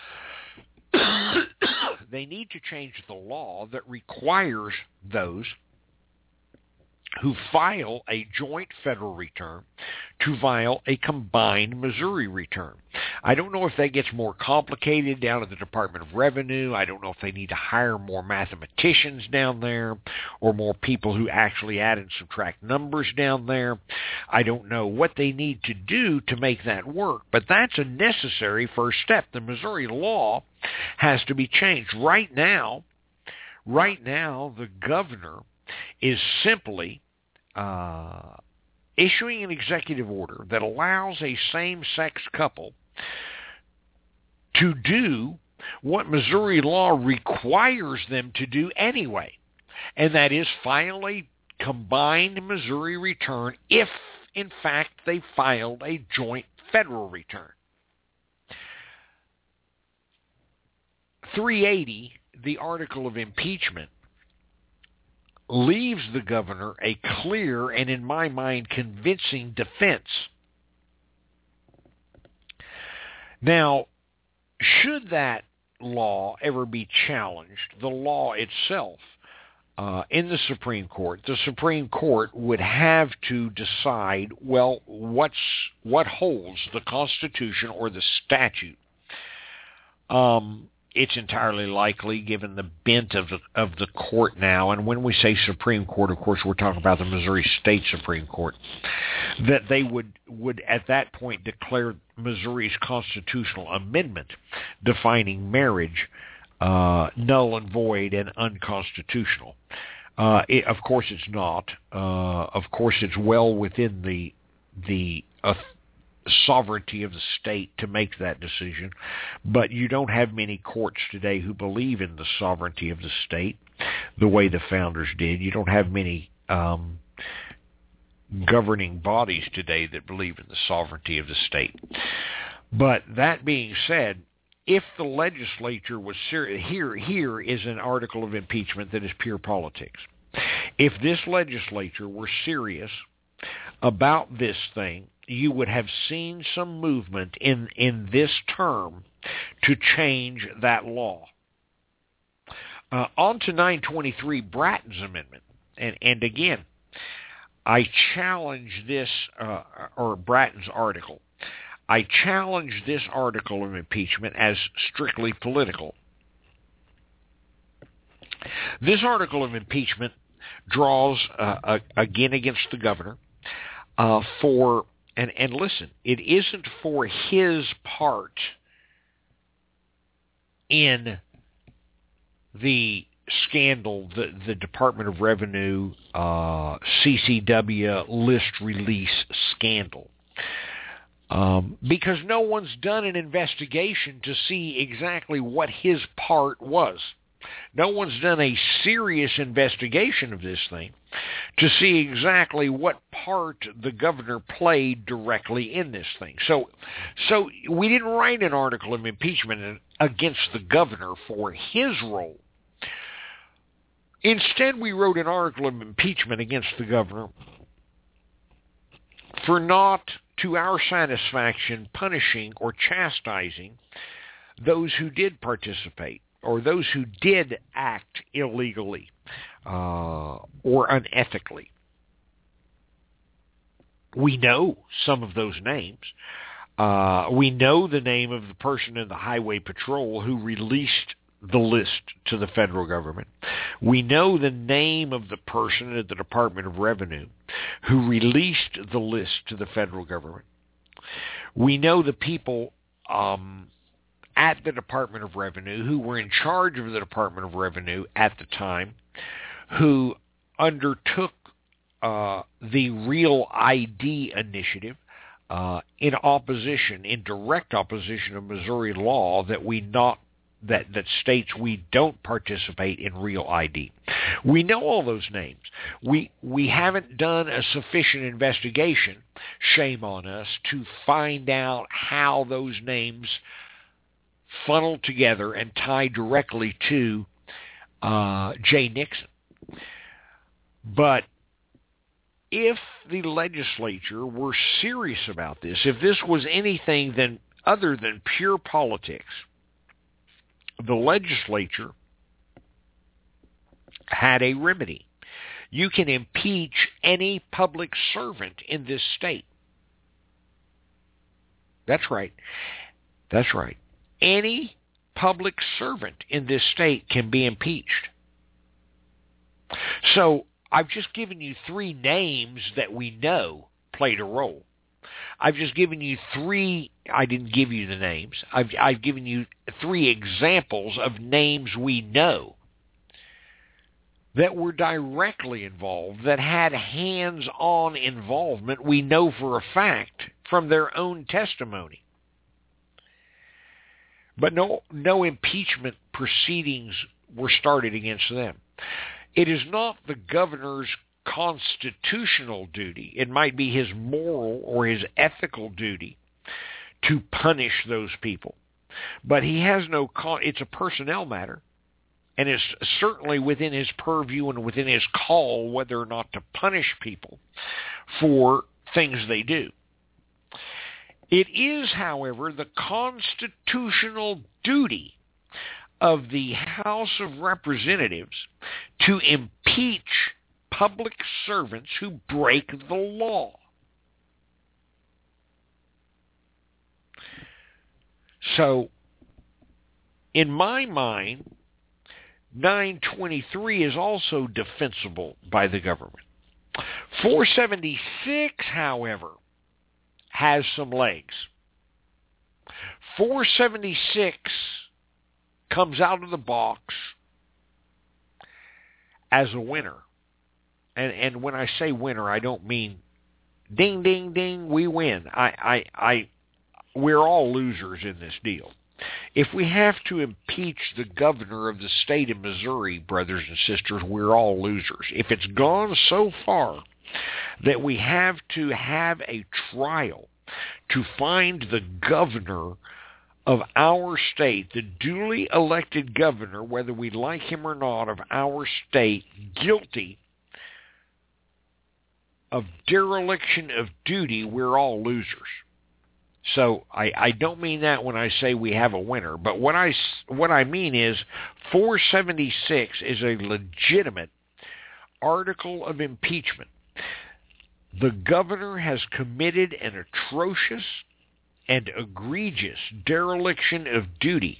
They need to change the law that requires those who file a joint federal return to file a combined Missouri return. I don't know if that gets more complicated down at the Department of Revenue. I don't know if they need to hire more mathematicians down there or more people who actually add and subtract numbers down there. I don't know what they need to do to make that work, but that's a necessary first step. The Missouri law has to be changed. Right now, the governor is simply issuing an executive order that allows a same-sex couple to do what Missouri law requires them to do anyway, and that is file a combined Missouri return if, in fact, they filed a joint federal return. 380, the article of impeachment, leaves the governor a clear and, in my mind, convincing defense. Now, should that law ever be challenged, the law itself, in the Supreme Court would have to decide, well, what holds, the Constitution or the statute? It's entirely likely, given the bent of the court now, and when we say Supreme Court, of course, we're talking about the Missouri State Supreme Court, that they would at that point declare Missouri's constitutional amendment defining marriage null and void and unconstitutional. Of course, it's not. Of course, it's well within the sovereignty of the state to make that decision, but you don't have many courts today who believe in the sovereignty of the state the way the founders did. You don't have many governing bodies today that believe in the sovereignty of the state. But that being said, if the legislature was serious, here is an article of impeachment that is pure politics. If this legislature were serious about this thing, you would have seen some movement in this term to change that law. On to 923, Bratton's amendment. And again, I challenge this, or Bratton's article. I challenge this article of impeachment as strictly political. This article of impeachment draws, again, against the governor for... And listen, it isn't for his part in the scandal, the Department of Revenue CCW list release scandal. because no one's done an investigation to see exactly what his part was. No one's done a serious investigation of this thing to see exactly what part the governor played directly in this thing. So we didn't write an article of impeachment against the governor for his role. Instead, we wrote an article of impeachment against the governor for not, to our satisfaction, punishing or chastising those who did participate, or those who did act illegally or unethically. We know some of those names. We know the name of the person in the Highway Patrol who released the list to the federal government. We know the name of the person at the Department of Revenue who released the list to the federal government. We know the people at the Department of Revenue who were in charge of the Department of Revenue at the time, who undertook the Real ID initiative in direct opposition of Missouri law that states we don't participate in Real ID. We know all those names. We haven't done a sufficient investigation, shame on us, to find out how those names funneled together and tied directly to Jay Nixon. But if the legislature were serious about this, if this was anything other than pure politics, the legislature had a remedy. You can impeach any public servant in this state. That's right. That's right. Any public servant in this state can be impeached. So I've just given you 3 names that we know played a role. I've just given you 3, I didn't give you the names, I've given you 3 examples of names we know that were directly involved, that had hands-on involvement, we know for a fact from their own testimony. But no impeachment proceedings were started against them. It is not the governor's constitutional duty. It might be his moral or his ethical duty to punish those people. But he has it's a personnel matter, and it's certainly within his purview and within his call whether or not to punish people for things they do. It is, however, the constitutional duty of the House of Representatives to impeach public servants who break the law. So, in my mind, 923 is also defensible by the government. 476, however, has some legs. 476 comes out of the box as a winner. And when I say winner, I don't mean ding, ding, ding, we win. We're all losers in this deal. If we have to impeach the governor of the state of Missouri, brothers and sisters, we're all losers. If it's gone so far that we have to have a trial to find the governor of our state, the duly elected governor, whether we like him or not, of our state, guilty of dereliction of duty, we're all losers. So I don't mean that when I say we have a winner, but what I mean is 476 is a legitimate article of impeachment. The governor has committed an atrocious and egregious dereliction of duty.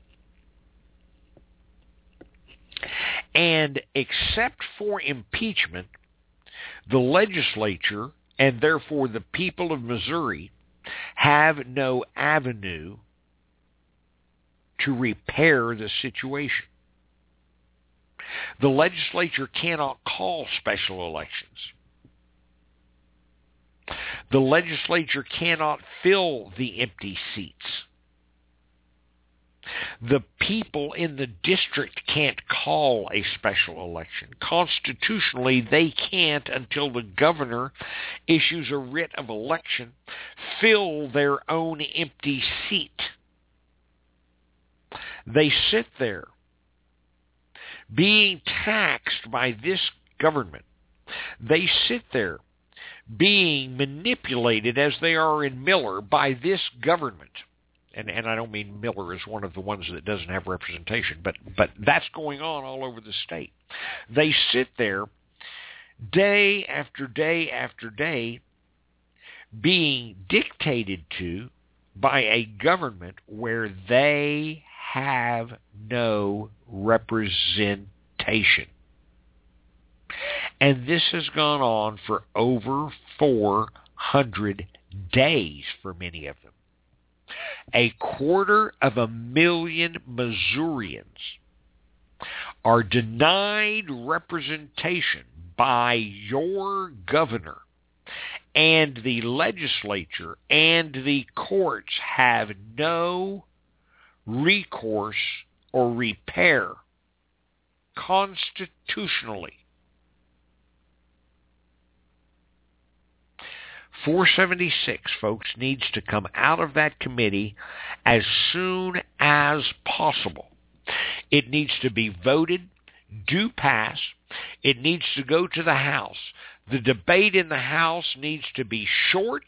And except for impeachment, the legislature, and therefore the people of Missouri, have no avenue to repair the situation. The legislature cannot call special elections. The legislature cannot fill the empty seats. The people in the district can't call a special election. Constitutionally, they can't, until the governor issues a writ of election, fill their own empty seat. They sit there being taxed by this government. They sit there being manipulated, as they are in Miller, by this government. And I don't mean Miller is one of the ones that doesn't have representation, but that's going on all over the state. They sit there day after day after day being dictated to by a government where they have no representation. And this has gone on for over 400 days for many of them. 250,000 Missourians are denied representation by your governor, and the legislature and the courts have no recourse or repair constitutionally. 476, folks, needs to come out of that committee as soon as possible. It needs to be voted, do pass. It needs to go to the House. The debate in the House needs to be short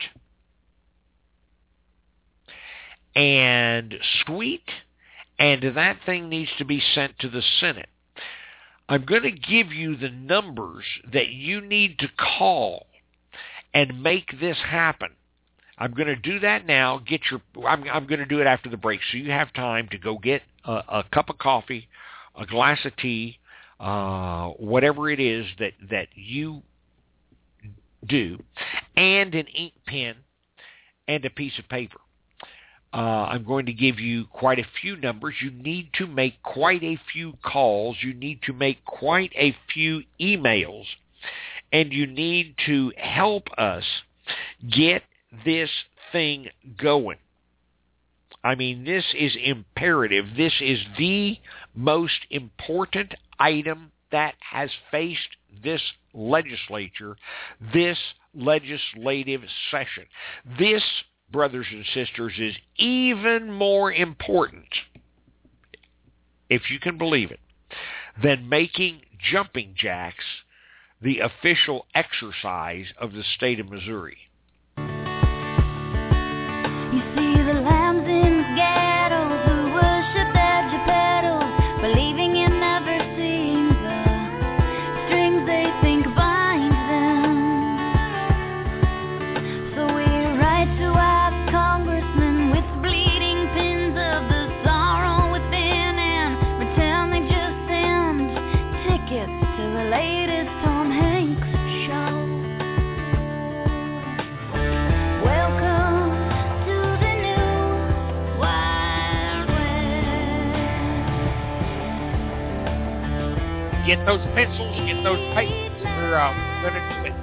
and sweet, and that thing needs to be sent to the Senate. I'm going to give you the numbers that you need to call and make this happen. I'm going to do that now. I'm going to do it after the break, so you have time to go get a cup of coffee, a glass of tea, whatever it is that you do, and an ink pen and a piece of paper. I'm going to give you quite a few numbers. You need to make quite a few calls. You need to make quite a few emails. And you need to help us get this thing going. I mean, this is imperative. This is the most important item that has faced this legislature, this legislative session. This, brothers and sisters, is even more important, if you can believe it, than making jumping jacks the official exercise of the state of Missouri. You see the lambs in the ghettos who worship their geppettos, believing it never seems the strings they think bind them. So we write to our congressmen with bleeding pins of the sorrow within and pretend they just send tickets to the latest Tom Hanks show. Welcome to the new Wild West. Get those pencils, get those papers. We're going to do it.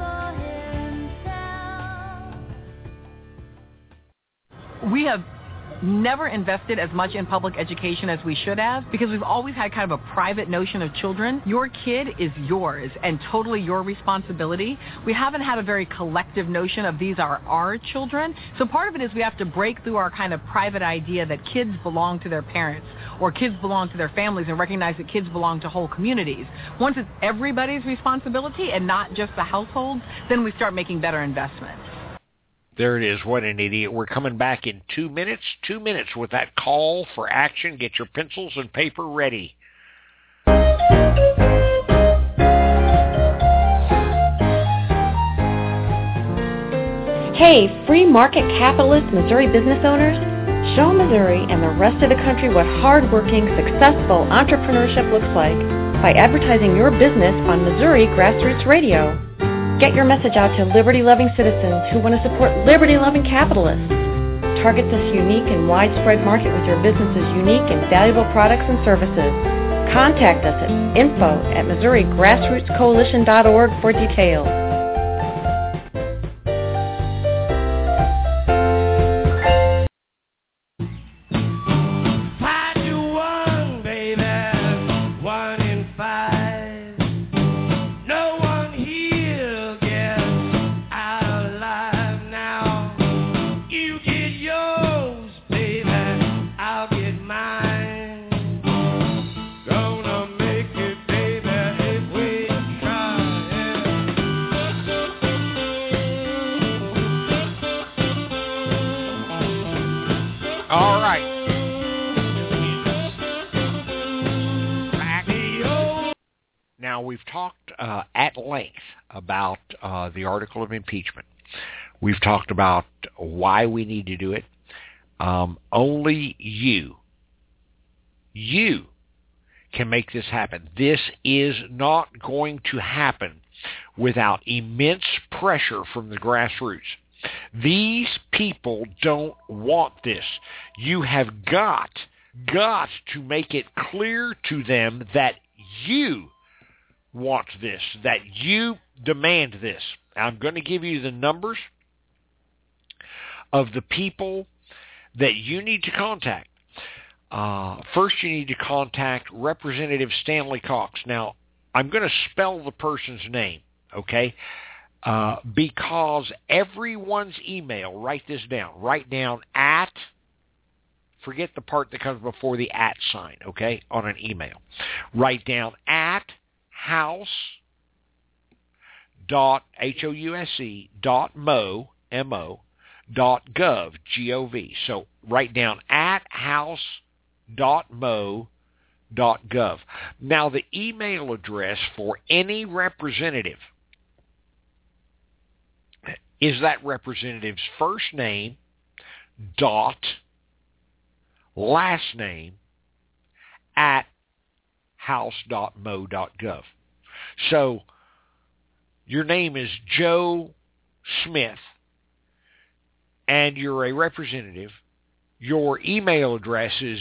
We have never invested as much in public education as we should have because we've always had kind of a private notion of children. Your kid is yours and totally your responsibility. We haven't had a very collective notion of these are our children. So part of it is we have to break through our kind of private idea that kids belong to their parents or kids belong to their families and recognize that kids belong to whole communities. Once it's everybody's responsibility and not just the households, then we start making better investments. There it is. What an idiot. We're coming back in 2 minutes. 2 minutes with that call for action. Get your pencils and paper ready. Hey, free market capitalist Missouri business owners, show Missouri and the rest of the country what hardworking, successful entrepreneurship looks like by advertising your business on Missouri Grassroots Radio. Get your message out to liberty-loving citizens who want to support liberty-loving capitalists. Target this unique and widespread market with your business's unique and valuable products and services. Contact us at info@MissouriGrassrootsCoalition.org for details. All right. Now, we've talked at length about the article of impeachment. We've talked about why we need to do it. Only you can make this happen. This is not going to happen without immense pressure from the grassroots. These people don't want this. You have got to make it clear to them that you want this, that you demand this. I'm going to give you the numbers of the people that you need to contact. First, you need to contact Representative Stanley Cox. Now, I'm going to spell the person's name, okay? Because everyone's email, write this down. Write down at, forget the part that comes before the at sign, okay, on an email. Write down at house.mo.gov, G-O-V. So write down at house.mo.gov. Now, the email address for any representative is that representative's first name dot last name at house.mo.gov. So your name is Joe Smith and you're a representative. Your email address is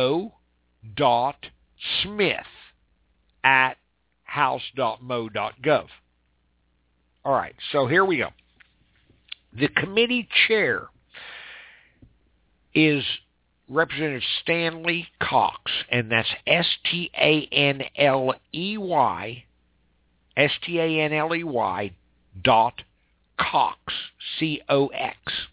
joe.smith at house.mo.gov. All right, so here we go. The committee chair is Representative Stanley Cox, and that's Stanley dot Cox, C-O-X.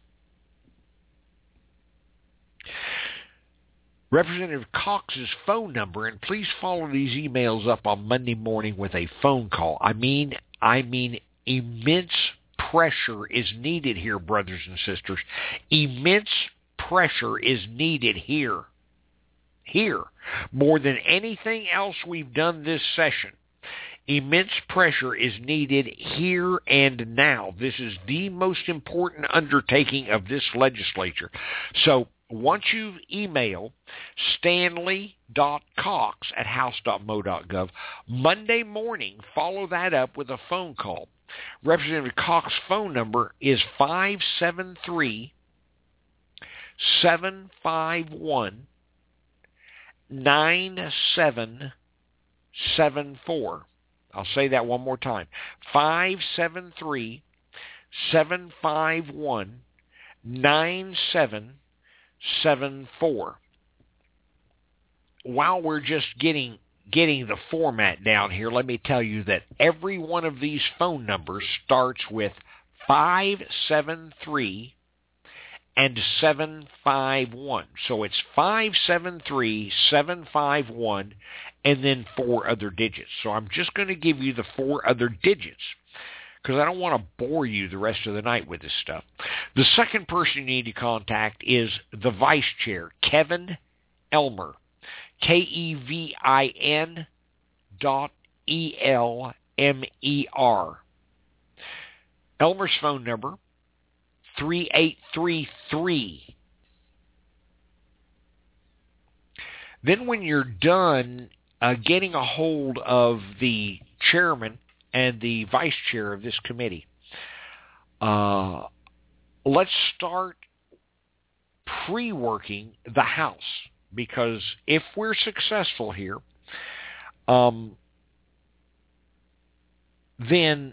Representative Cox's phone number, and please follow these emails up on Monday morning with a phone call. I mean, immense pressure is needed here, brothers and sisters. Immense pressure is needed here. More than anything else we've done this session. Immense pressure is needed here and now. This is the most important undertaking of this legislature. So once you email stanley.cox at house.mo.gov, Monday morning, follow that up with a phone call. Representative Cox's phone number is 573-751-9774. I'll say that one more time. 573-751-9774. While we're just getting the format down here, let me tell you that every one of these phone numbers starts with 573 and 751. So it's 573-751 and then 4 other digits. So I'm just going to give you the 4 other digits because I don't want to bore you the rest of the night with this stuff. The second person you need to contact is the vice chair, Kevin Elmer. KEVIN.ELMER. Elmer's phone number, 3833. Then when you're done getting a hold of the chairman and the vice chair of this committee, let's start pre-working the House. Because if we're successful here, then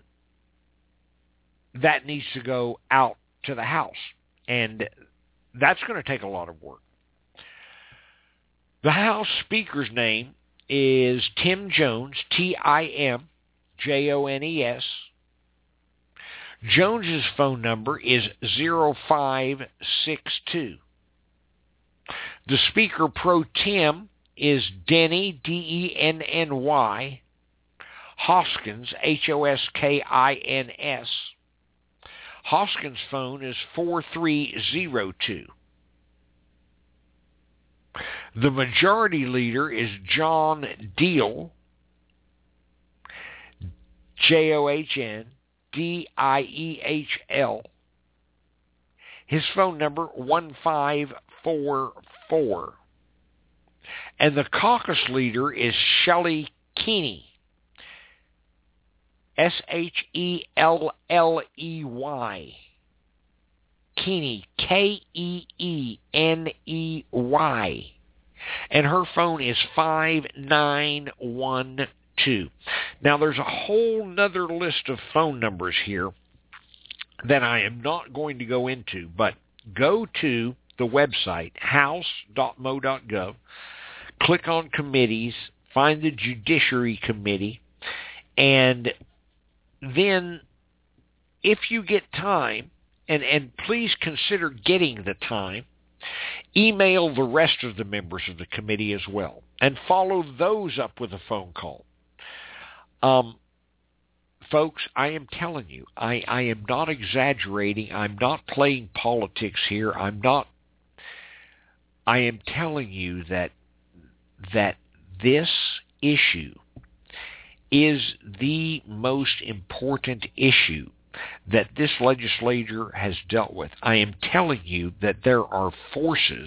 that needs to go out to the House. And that's going to take a lot of work. The House Speaker's name is Tim Jones, Timjones. Jones's phone number is 0562. The Speaker Pro Tem is Denny, D-E-N-N-Y, Hoskins, H-O-S-K-I-N-S. Hoskins' phone is 4302. The majority leader is John Diehl, JOHNDIEHL. His phone number 1544. And the caucus leader is Shelley Keeney, SHELLEY. Keeney, KEENEY. And her phone is 5912. Now, there's a whole nother list of phone numbers here that I am not going to go into, but go to the website, house.mo.gov, click on committees, find the Judiciary Committee, and then if you get time, and please consider getting the time, email the rest of the members of the committee as well, and follow those up with a phone call. Folks, I am telling you, I am not exaggerating. I'm not playing politics here. I am telling you that this issue is the most important issue that this legislature has dealt with. I am telling you that there are forces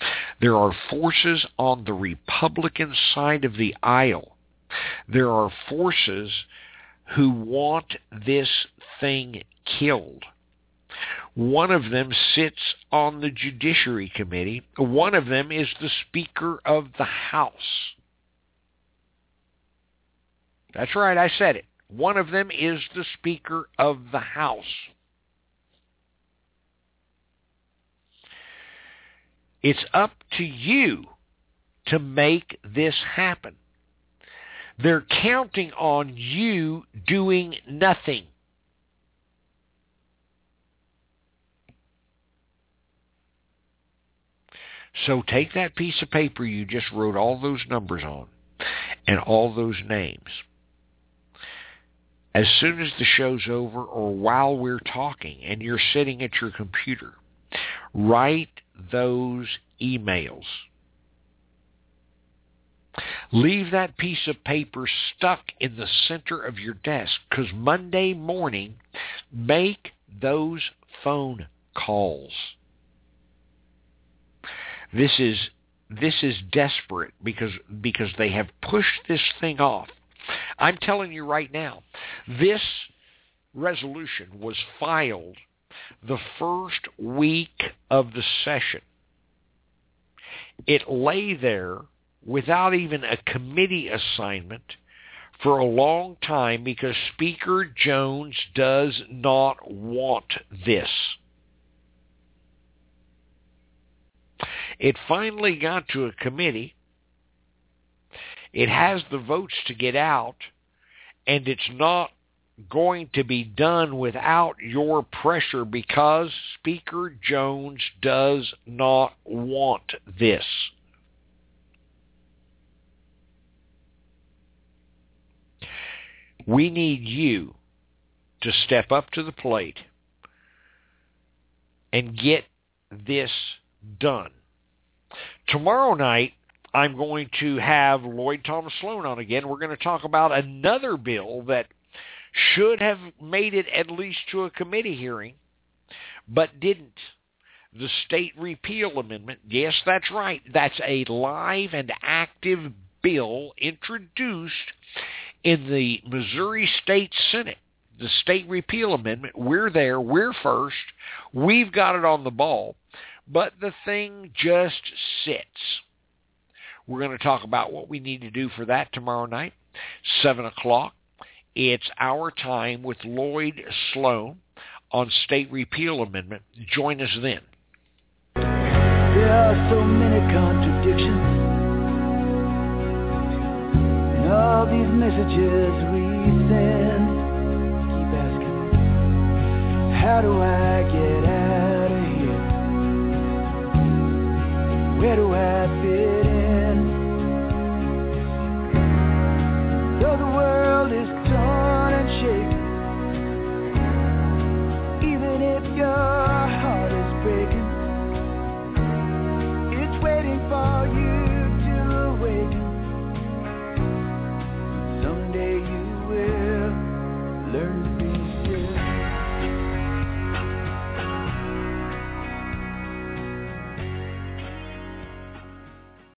on the Republican side of the aisle. There are forces who want this thing killed. One of them sits on the Judiciary Committee. One of them is the Speaker of the House. That's right, I said it. One of them is the Speaker of the House. It's up to you to make this happen. They're counting on you doing nothing. So take that piece of paper you just wrote all those numbers on and all those names. As soon as the show's over or while we're talking and you're sitting at your computer, write those emails. Leave that piece of paper stuck in the center of your desk, because Monday morning, make those phone calls. This is desperate because they have pushed this thing off. I'm telling you right now, this resolution was filed the first week of the session. It lay there without even a committee assignment for a long time because Speaker Jones does not want this. It finally got to a committee. It has the votes to get out, and it's not going to be done without your pressure because Speaker Jones does not want this. We need you to step up to the plate and get this done. Tomorrow night, I'm going to have Lloyd Thomas Sloan on again. We're going to talk about another bill that should have made it at least to a committee hearing, but didn't. The state repeal amendment. Yes, that's right. That's a live and active bill introduced in the Missouri State Senate. The state repeal amendment. We're there. We're first. We've got it on the ball. But the thing just sits. We're going to talk about what we need to do for that tomorrow night, 7 o'clock. It's our time with Lloyd Sloan on state repeal amendment. Join us then. There are so many contradictions in all these messages we send. Keep asking, how do I get out of here? Where do I fit in?